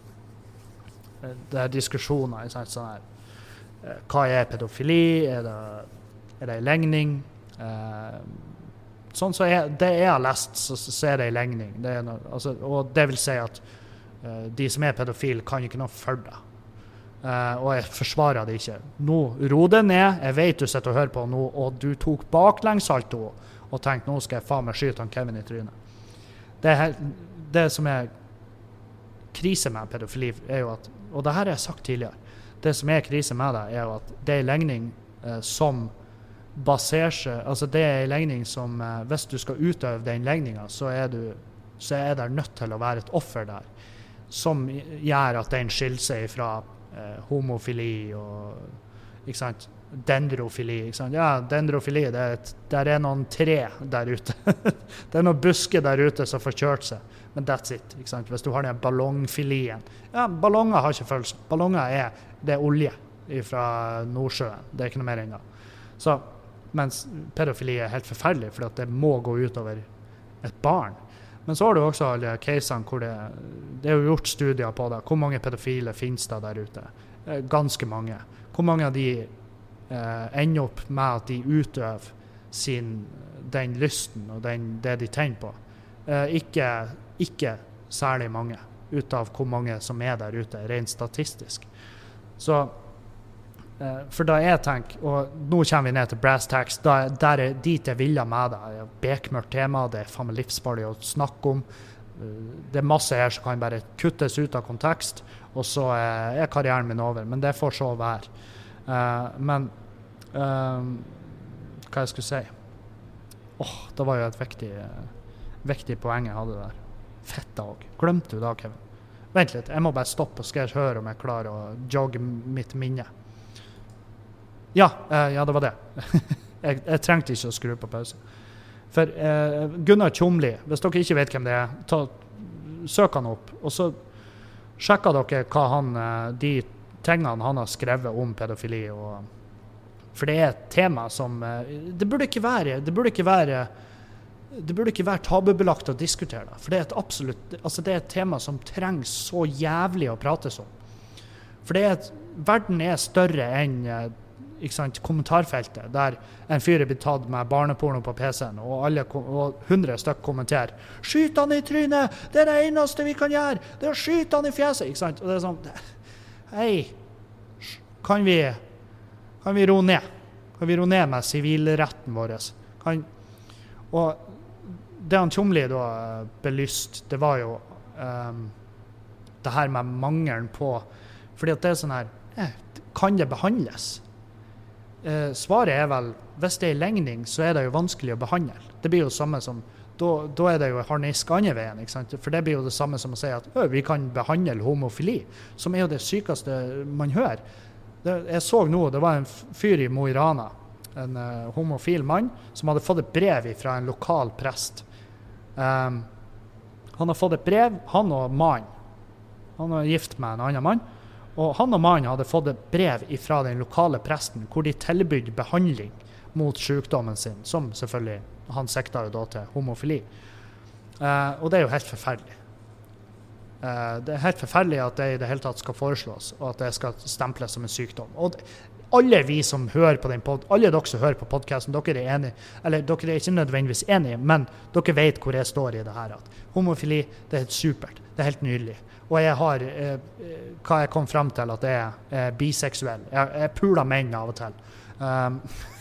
Speaker 1: det her diskusjoner, sånn her, hva er pedofili, er det, er det en legning? Eh, sånn så jeg, det jeg har lest, så, så er det en legning. Det er noe, altså, og det vil si at eh, de som er pedofil kan ikke noe for det. Eh, og jeg forsvarer det ikke. Nå, ro det ned, jeg vet du sitter og hører på nå, og du tok baklengssalto og tenkte, nå skal jeg faen meg skyte han Kevin i trynet. Det er helt... Det som er krise med pedofili er jo at, og det her har jeg sagt tidligere, det som er krise med det er jo at det er en legning eh, som baserer seg, altså det er en legning som, eh, hvis du skal utøve den legningen, så er du, så er det nødt til å være et offer der, som gjør at den skiller seg fra eh, homofili og, ikke sant, dendrofili, ikke sant? Ja, dendrofili, det er et, der er noen tre der ute. Det er noen busker der ute som får kjørt seg. Men that's it, ikke sant? Hvis du har den ballongfilien. Ja, ballonger har ikke følelse. Ballonger er, det er olje fra Nordsjøen. Det er ikke noe mer enn det. Så, mens pedofili er helt forferdelig, for det må gå ut over et barn. Men så har du også alle casene hvor det, det er jo gjort studier på det. Hvor mange pedofile finnes det der ute? Ganske mange. Hvor mange av de eh, ender opp med at de utøver sin, den lysten og den, det de tenner på? Eh, ikke, ikke særlig mange, ut av hvor mange som er der ute, rent statistisk. Så, eh, for da jeg tenker, og nå kommer vi ned til brass tacks, da, der er dit jeg vil med det, det er bekmørkt tema, det er faen meg livsfarlig å snakke om, det er masse her som kan bare kuttes ut av kontekst, og så er karrieren min over, men det får så være. Uh, men uh, hva jeg skulle si? Åh, oh, det var jo et viktig, uh, viktig poeng jeg hadde der. Fett også. Glemte du da, Kevin? Vent litt, jeg må bare stoppe og skal jeg høre om jeg klarer å jogge mitt minne. Ja, uh, ja det var det. jeg, jeg trengte ikke å skru på pause. For uh, Gunnar Tjomli, hvis dere ikke vet hvem det er, ta, søk han opp, og så sjekker dere hva han, uh, de tingene han har skrevet om pedofili. Og, for det er et tema som uh, det burde ikke være, det burde ikke være det burde ikke være tabubelagt å diskutere det, for det er et absolutt, altså det er et tema som trenger så jævlig å prates om. For det er et, verden er større enn ikke sant, kommentarfeltet, der en fyr er blitt tatt med barneporno på P C-en, og alle, og hundre stykk kommenterer, skyt han i trynet, det er det eneste vi kan gjøre, det er å skyte han i fjeset, ikke sant? Og det er sånn, hei, kan vi, kan vi ro ned? Kan vi ro ned med sivilretten vår? Kan, og det han Tjomli da belyst, det var jo um, det her med mangelen på, fordi at det er sånn her, eh, kan det behandles? Eh, svaret er vel, hvis det er i lengning, så er det jo vanskelig å behandle. Det blir jo samme som, da, da er det jo harnisk andre veien, ikke sant? For det blir jo det samme som å si at vi kan behandle homofili, som er jo det sykeste man hører. Det, jeg så nå, det var en fyr i Mo i Rana, en uh, homofil mann, som hadde fått et brev fra en lokal prest. Um, han har fått et brev, han og mannen. Han er gift med en annen mann. Og han og mannen hadde fått et brev fra den lokale presten, hvor de tilbydde behandling mot sykdommen sin, som selvfølgelig, han sikta jo da til homofili. Uh, og det er jo helt forferdelig. Uh, det er helt forferdelig at det i det hele tatt skal foreslås, og at det skal stemples som en sykdom. Og det, alle vi som hører på den pod, alle dere som hører på podcasten, dere er enige, eller dere er ikke nødvendigvis enige, men dere vet hvor jeg står i det her, at homofili, det er helt supert, det er helt nydelig. Og jeg har, eh, hva jeg kom frem til, at jeg er eh, biseksuell. Jeg, jeg puler menn av og til. Um,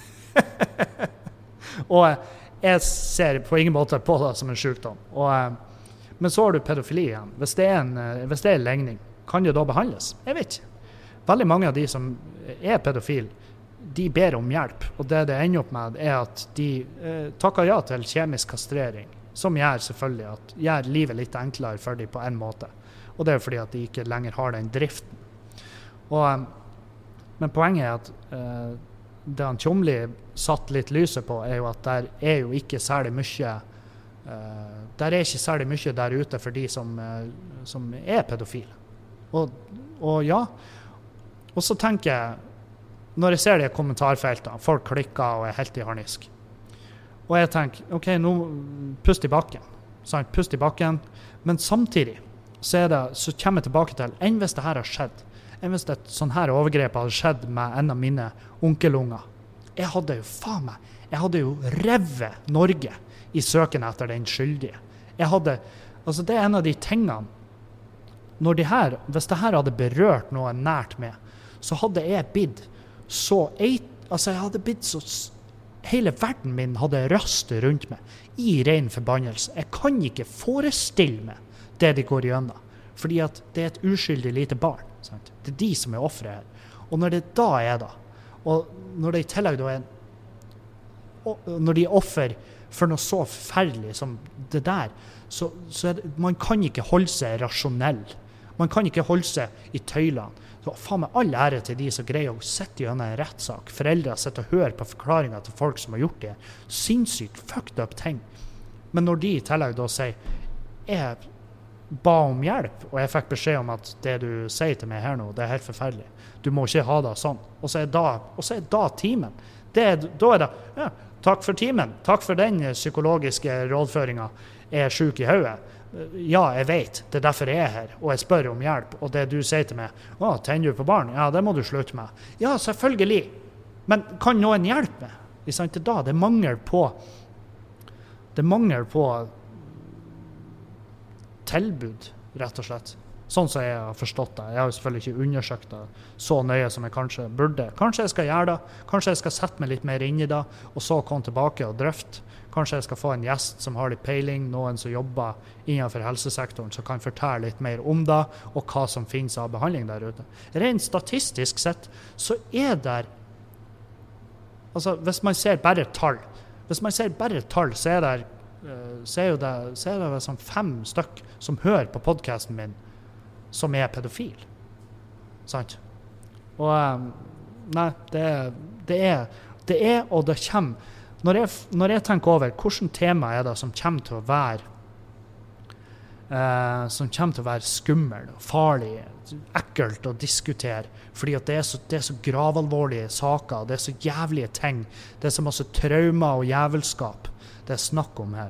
Speaker 1: og jeg ser på ingen måte på det som en sykdom. Og, eh, men så har du pedofili igjen. Hvis det er en, hvis det er en legning, kan det da behandles? Jeg vet ikke. Veldig mange av de som er pedofil, de ber om hjelp, og det det ender opp med er at de eh, takker ja til kjemisk kastrering, som gjør selvfølgelig at gjør livet litt enklere for dem på en måte. Og det er fordi at de ikke lenger har den driften. Og, men poenget er at eh, det han Tjomli satt litt lyset på, er jo at der er jo ikke særlig mye eh, der er ikke særlig mye der ute for de som, eh, som er pedofile. Og, og ja, og så tenker jeg, når jeg ser det i kommentarfeltene, folk klikker og er helt i harnisk. Og jeg tenker, ok, nå pust i bakken. Sant? Pust i bakken. Men samtidig så, er det, så kommer jeg tilbake til, enn hvis det her har skjedd, enn hvis et sånn her overgrep hadde skjedd med en av mine onkelunger. Jeg hadde jo, faen meg, jeg hadde jo revet Norge i søken etter den skyldige. Jeg hadde, altså det er en av de tingene, når de her, hvis det her hadde berørt noe nært med, så hadde jeg blitt så, altså jeg hadde blitt så, hele verden min hadde røstet rundt meg i ren forbannelse. Jeg kan ikke forestille meg det de går igjennom, fordi at det er et uskyldig lite barn. Sant? Det er de som er offeret her. Og når det da er da, og når det i tillegg da er, når de er offer for noe så forferdelig som det der, så, så er det, man kan ikke holde seg rasjonell. Man kan ikke holde seg i tøylene. Så faen meg all ære til de som greier å sette gjennom en rettssak. Foreldre sitter og hører på forklaringer til folk som har gjort det. Sinnssykt fucked up ting. Men når de i tillegg da sier, jeg ba om hjelp, og jeg fikk beskjed om at det du sier til meg her nå, det er helt forferdelig. Du må ikke ha det sånn. Og så er da, og så er da timen. Det er, da er det, ja, takk for timen. Takk for den psykologiske rådføringen. Jeg er syk i hodet. Ja, jeg vet. Det er derfor jeg er her, og jeg spør om hjelp. Og det du sier til meg, å, tenner du på barn? Ja, det må du slutte med. Ja, selvfølgelig. Men kan noen hjelpe meg? Det er sant det da. Det er mangel på, det er mangel på tilbud, rett og slett. Sånn som jeg har forstått det. Jeg har jo selvfølgelig ikke undersøkt det så nøye som jeg kanskje burde. Kanskje jeg skal gjøre det. Kanskje jeg skal sette meg litt mer inn i det, og så komme tilbake og drøfte. Kanskje jeg skal få en gjest som har litt peiling, noen som jobber innenfor helsesektoren, som kan fortelle litt mer om det, og hva som finnes av behandling der ute. Rent statistisk sett, så er det, altså hvis man ser bare tall, hvis man ser bare tall, så er det, så er jo det, så er det sånn fem stykk som hører på podcasten min, som er pedofil. Sant? Og nei, det, det er, det er, og det kommer. Når jeg, når jeg tenker over hvilket tema er det som kommer til å være eh, som kommer til å være skummel, farlig, ekkelt å diskutere, fordi at det er så, det er så gravalvorlige saker, det er så jævlige ting, det er så masse traumer og jævelskap det er snakk om her.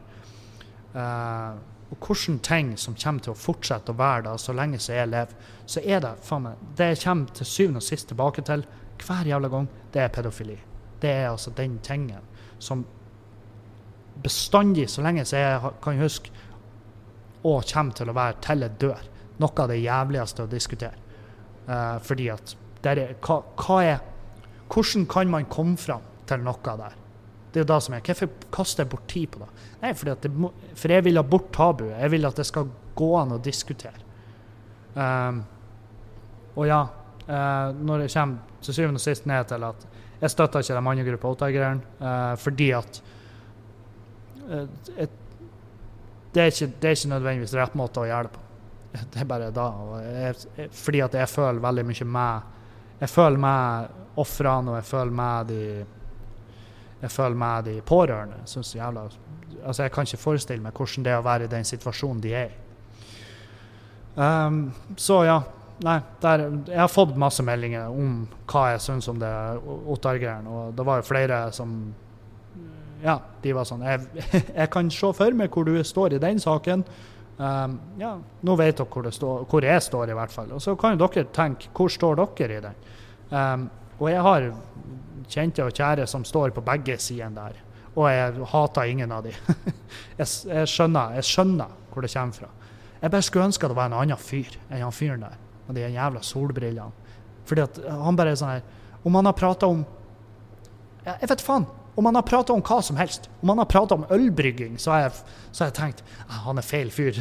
Speaker 1: Eh, og hvilke ting som kommer til å fortsette å være det så lenge som jeg lever, så er det, faen meg, det jeg kommer til syvende og sist tilbake til hver jævla gang, det er pedofili. Det er altså den tingen som bestandig, så lenge som jeg kan huske, og kommer til å være til jeg dør, noe av det jævligste å diskutere. Uh, fordi at, der er, hva, hva er, hvordan kan man komme fram til noe der? Det er jo det som er, hvorfor kaster jeg bort tid på det? Nei, fordi at det må, for jeg vil ha bort tabu, jeg vil at det skal gå an å diskutere. Um, og ja, uh, når det kommer til syvende og sist ned til at jeg støtter ikke de andre gruppa åtte-greiene, uh, fordi at uh, et, det, er ikke, det er ikke nødvendigvis rett måte å gjøre det på. Det er bare da. Og jeg, jeg, fordi at jeg føler veldig mye med jeg føler med offrene, og jeg føler med de jeg føler med de pårørende. Jeg synes jævla, altså jeg kan ikke forestille meg hvordan det er å være i den situasjonen de er i. Um, så ja, nei, der, jeg har fått masse meldinger om hva jeg synes om det Ottar-greiene, og det var jo flere som, ja, de var sånn, jeg, jeg kan se for meg hvor du står i den saken, um, ja, nå vet dere hvor, det står, hvor jeg står i hvert fall, og så kan jo dere tenke, hvor står dere i den? Um, og jeg har kjente og kjære som står på begge siden der, og jeg hater ingen av de. jeg, jeg, skjønner, jeg skjønner hvor det kommer fra. Jeg bare skulle ønske at det var en annen fyr enn han fyren der, og de jævla solbrillene. Fordi at han bare er sånn her, om han har pratet om, ja, jeg vet faen, om han har pratet om hva som helst, om han har pratet om ølbrygging, så har jeg, så har jeg tenkt, ah, han er feil fyr.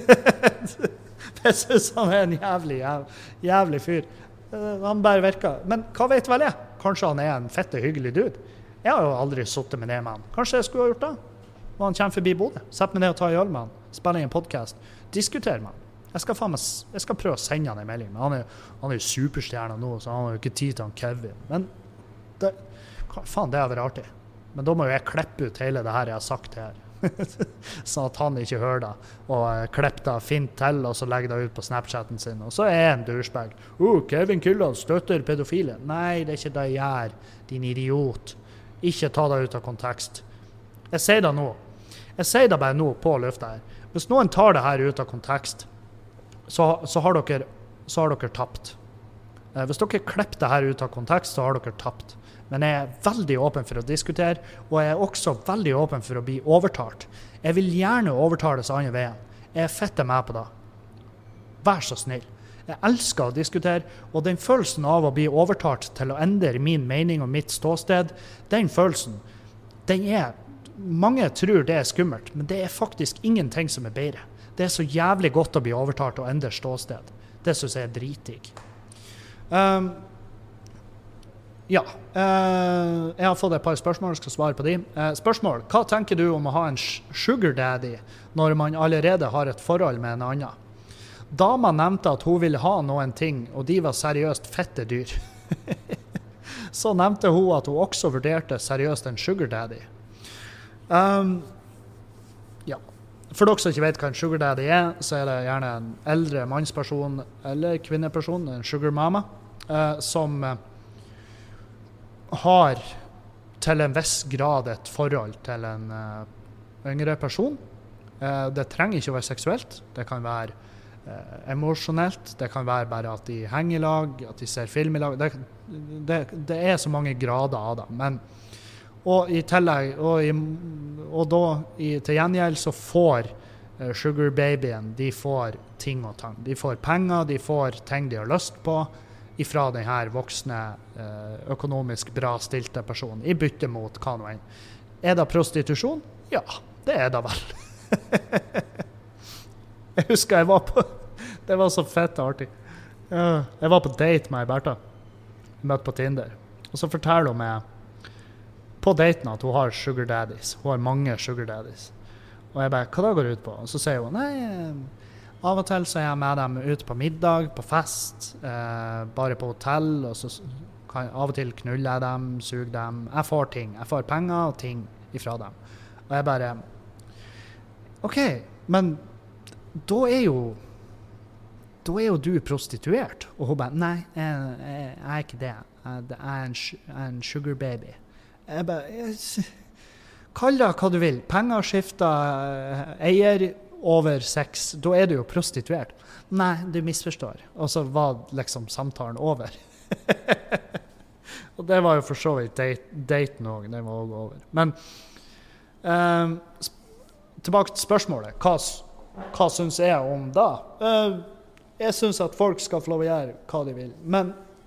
Speaker 1: Jeg synes han er en jævlig, jævlig, jævlig fyr. Han bare virker, men hva vet vel jeg? Kanskje han er en fette hyggelig dude. Jeg har jo aldri suttet med det med han. Kanskje jeg skulle ha gjort det? Og han kommer forbi Bodø. Sett meg ned og ta i øl med han. Spille i en podcast. Diskutere med han. Jeg skal, faen meg, jeg skal prøve å sende han en melding. Men han er, han er jo superstjerne nå, så han har jo ikke tid til han Kevin. Men det, faen, det har vært artig. Men da må jo jeg klippe ut hele det her jeg har sagt her. Sånn at han ikke hører det. Og klippe det fint til, og så legger det ut på Snapchatten sin. Og så er jeg en douchebag. Oh, Kevin Kildahl støtter pedofile. Nei, det er ikke det jeg gjør, din idiot. Ikke ta det ut av kontekst. Jeg sier det nå. Jeg sier det bare nå på lufta her. Hvis noen tar det her ut av kontekst, så, så, har, dere, så har dere tapt. Eh, hvis dere klipper det her ut av kontekst, så har dere tapt. Men jeg er veldig åpen for å diskutere, og jeg er også veldig åpen for å bli overtalt. Jeg vil gjerne overtales andre veien. Jeg er fette med på det. Vær så snill. Jeg elsker å diskutere, og den følelsen av å bli overtalt til å endre min mening og mitt ståsted, den følelsen, den er, mange tror det er skummelt, men det er faktisk ingenting som er bedre. Det er så jævlig godt å bli overtalt og endre ståsted. Det synes jeg er drittig. Um, ja, uh, jeg har fått et par spørsmål, jeg skal svare på de. Uh, spørsmål, hva tenker du om å ha en sugar daddy når man allerede har et forhold med en annen? Dama nevnte at hun ville ha noen ting, og de var seriøst fette dyr. Så nevnte hun at hun også vurderte seriøst en sugar daddy. Um, ja, for dere som ikke vet hva en sugar daddy er, så er det gjerne en eldre mannsperson eller kvinneperson, en sugar mama, uh, som uh, har til en viss grad et forhold til en uh, yngre person. Uh, det trenger ikke å være seksuelt, det kan være uh, emosjonelt, det kan være bare at de henger i lag, at de ser film i lag, det, det, det er så mange grader av det, men og i tillegg, og, i, og da i, til gjengjeld så får uh, sugar-babyen, de får ting og tang. De får penger, de får ting de har lyst på, ifra den her voksne, uh, økonomisk bra stilte personen, i bytte mot hva nå enn. Er det prostitusjon? Ja, det er det vel. Jeg husker jeg var på, det var så fett og artig. Uh, jeg var på date med Bertha, møtt på Tinder, og så forteller hun meg på daten at hun har sugar daddies, hun har mange sugar daddies. Og jeg bare, hva da går det ut på? Og så sier hun, nei, av og til så er jeg med dem ut på middag, på fest, uh, bare på hotell, og så kan jeg av og til knulle jeg dem, suge dem. Jeg får ting, jeg får penger og ting ifra dem. Og jeg bare, ok, men da er jo da er jo du prostituert. Og hun bare, nei, jeg, jeg, jeg er ikke det. Jeg, jeg, er en, jeg er en sugar baby. Jeg bare, jeg, kall det hva du vil. Penger skifter eier over sex. Da er du jo prostituert. Nei, du misforstår. Og så var liksom samtalen over. Og det var jo for så vidt date, daten også. Det var også over. Men um, tilbake til spørsmålet. Hva, hva synes jeg om da? Uh, Jeg synes at folk skal få lov å gjøre hva de vil. Men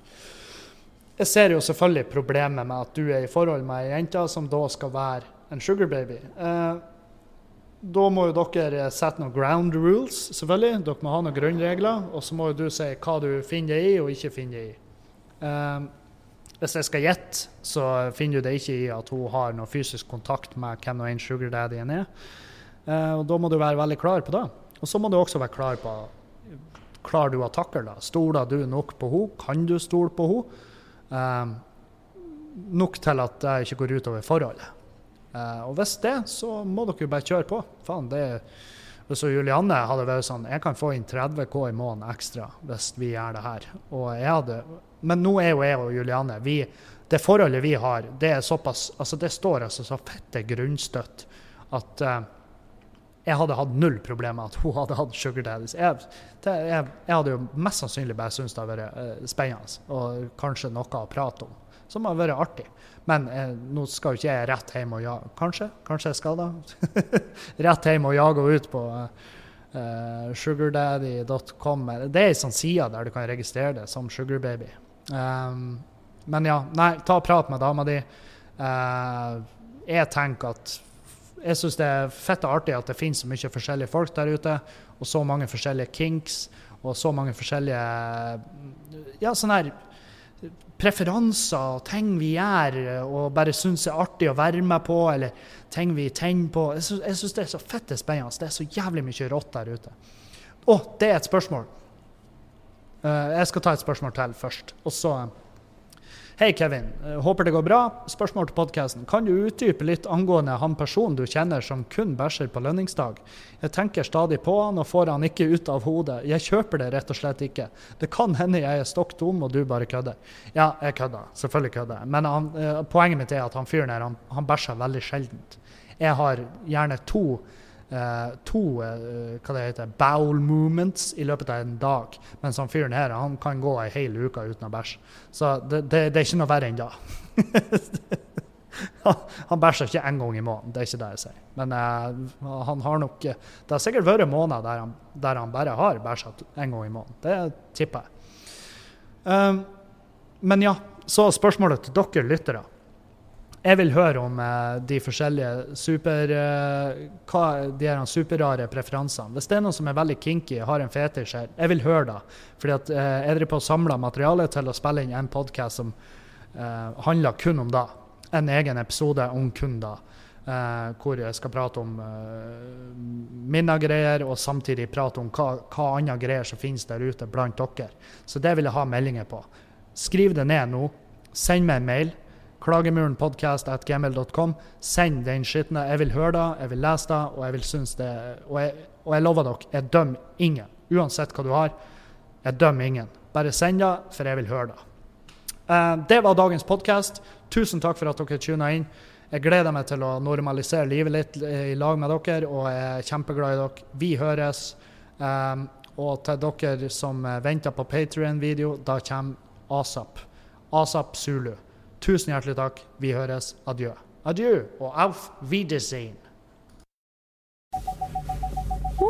Speaker 1: jeg ser jo selvfølgelig problemet med at du er i forhold med en jente som da skal være en sugar baby. Eh, da må jo dere sette noen ground rules, selvfølgelig. Dere må ha noen grunnregler, og så må jo du si hva du finner deg i og ikke finner deg i. Eh, hvis jeg skal gjette, så finner du det ikke i at hun har noen fysisk kontakt med hvem og en sugar daddyen er. Eh, og da må du være veldig klar på det. Og så må du også være klar på klarer du å takle det? Stoler du nok på henne? Kan du stole på henne? Um, nok til at det ikke går ut over forholdet. Uh, og hvis det, så må dere jo bare kjøre på. Faen, det er... Hvis Julianne hadde vært sånn, jeg kan få inn tretti K i måneden ekstra hvis vi gjør det her. Og jeg hadde... Men nå er jo jeg og Julianne, vi, det forholdet vi har, det er såpass... Altså, det står altså så fette grunnstøtt at... Uh, Jeg hadde hatt null problem med at hun hadde hatt sugar daddies. Jeg, det, jeg, jeg hadde jo mest sannsynlig bare syntes det hadde vært uh, spennende, og kanskje noe å prate om, som har vært artig. Men eh, nå skal jo ikke jeg rett hjem og jage. Kanskje? Kanskje jeg skal da? Rett hjem og jage ut på uh, uh, sugardaddy dot com. Det er en sånn side der du kan registrere det som sugarbaby. Um, men ja, nei, ta og prat med dama di. Uh, jeg tenker at Jeg synes det er fett og artig at det finnes så mye forskjellige folk der ute, og så mange forskjellige kinks, og så mange forskjellige, ja, sånne her preferanser, ting vi gjør, og bare synes det er artig å være med på, eller ting vi tenner på. Jeg synes, jeg synes det er så fett spennende. Det er så jævlig mye rått der ute. Å, det er et spørsmål. Uh, jeg skal ta et spørsmål til først, og så... Hei Kevin, håper det går bra. Spørsmål til podcasten. Kan du utdype litt angående han personen du kjenner som kun bæsjer på lønningsdag? Jeg tenker stadig på han og får han ikke ut av hodet. Jeg kjøper det rett og slett ikke. Det kan hende jeg er stokk dum og du bare kødder. Ja, jeg kødder. Selvfølgelig kødder. Men han, eh, poenget mitt er at han fyren her, han, han bæsjer veldig sjeldent. Jeg har gjerne to Uh, to uh, hva det heter, bowel movements i løpet av en dag, mens han fyren her, han kan gå en hel uke uten å bæsje. Så det, det, det er ikke noe verre enn da. Han bæsjer ikke en gang i måneden, det er ikke det jeg sier. Men uh, han har nok, det har sikkert vært måneder der han, der han bare har bæsjet en gang i måneden. Det tipper jeg. Um, men ja, så spørsmålet til dere lyttere. Jeg vil høre om eh, de forskjellige super, eh, hva, de her superrare preferansene. Hvis det er noen som er veldig kinky, har en fetisj her, jeg vil høre det. Fordi at eh, jeg driver på å samle materiale til å spille inn en podcast som eh, handler kun om det. En egen episode om kun det. Eh, hvor jeg skal prate om eh, mine greier, og samtidig prate om hva, hva andre greier som finnes der ute blant dere. Så det vil jeg ha meldinger på. Skriv det ned nå. Send meg en mail. klagemurpodcast at gmail dot com. Send den skitten. Jeg vil høre det, jeg vil lese det, og jeg vil synes det. Og jeg, og jeg lover dere, jeg dømmer ingen. Uansett hva du har, jeg dømmer ingen. Bare send det, for jeg vil høre det. Uh, det var dagens podcast. Tusen takk for at dere tunet inn. Jeg gleder meg til å normalisere livet litt i lag med dere, og jeg er kjempeglad i dere. Vi høres. Um, og til dere som venter på Patreon-video, da kommer ASAP. ASAP Zulu. Tusen hjertelig takk. Vi høres. Adjø. Adjø og auf Wiedersehen.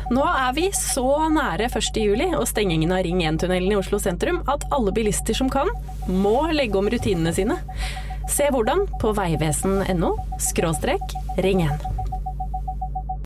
Speaker 2: Nå er vi så nære første juli og stengingen av Ring en-tunnelen i Oslo sentrum at alle bilister som kan, må legge om rutinene sine. Se hvordan på veivesen punktum no skråstrek ring en.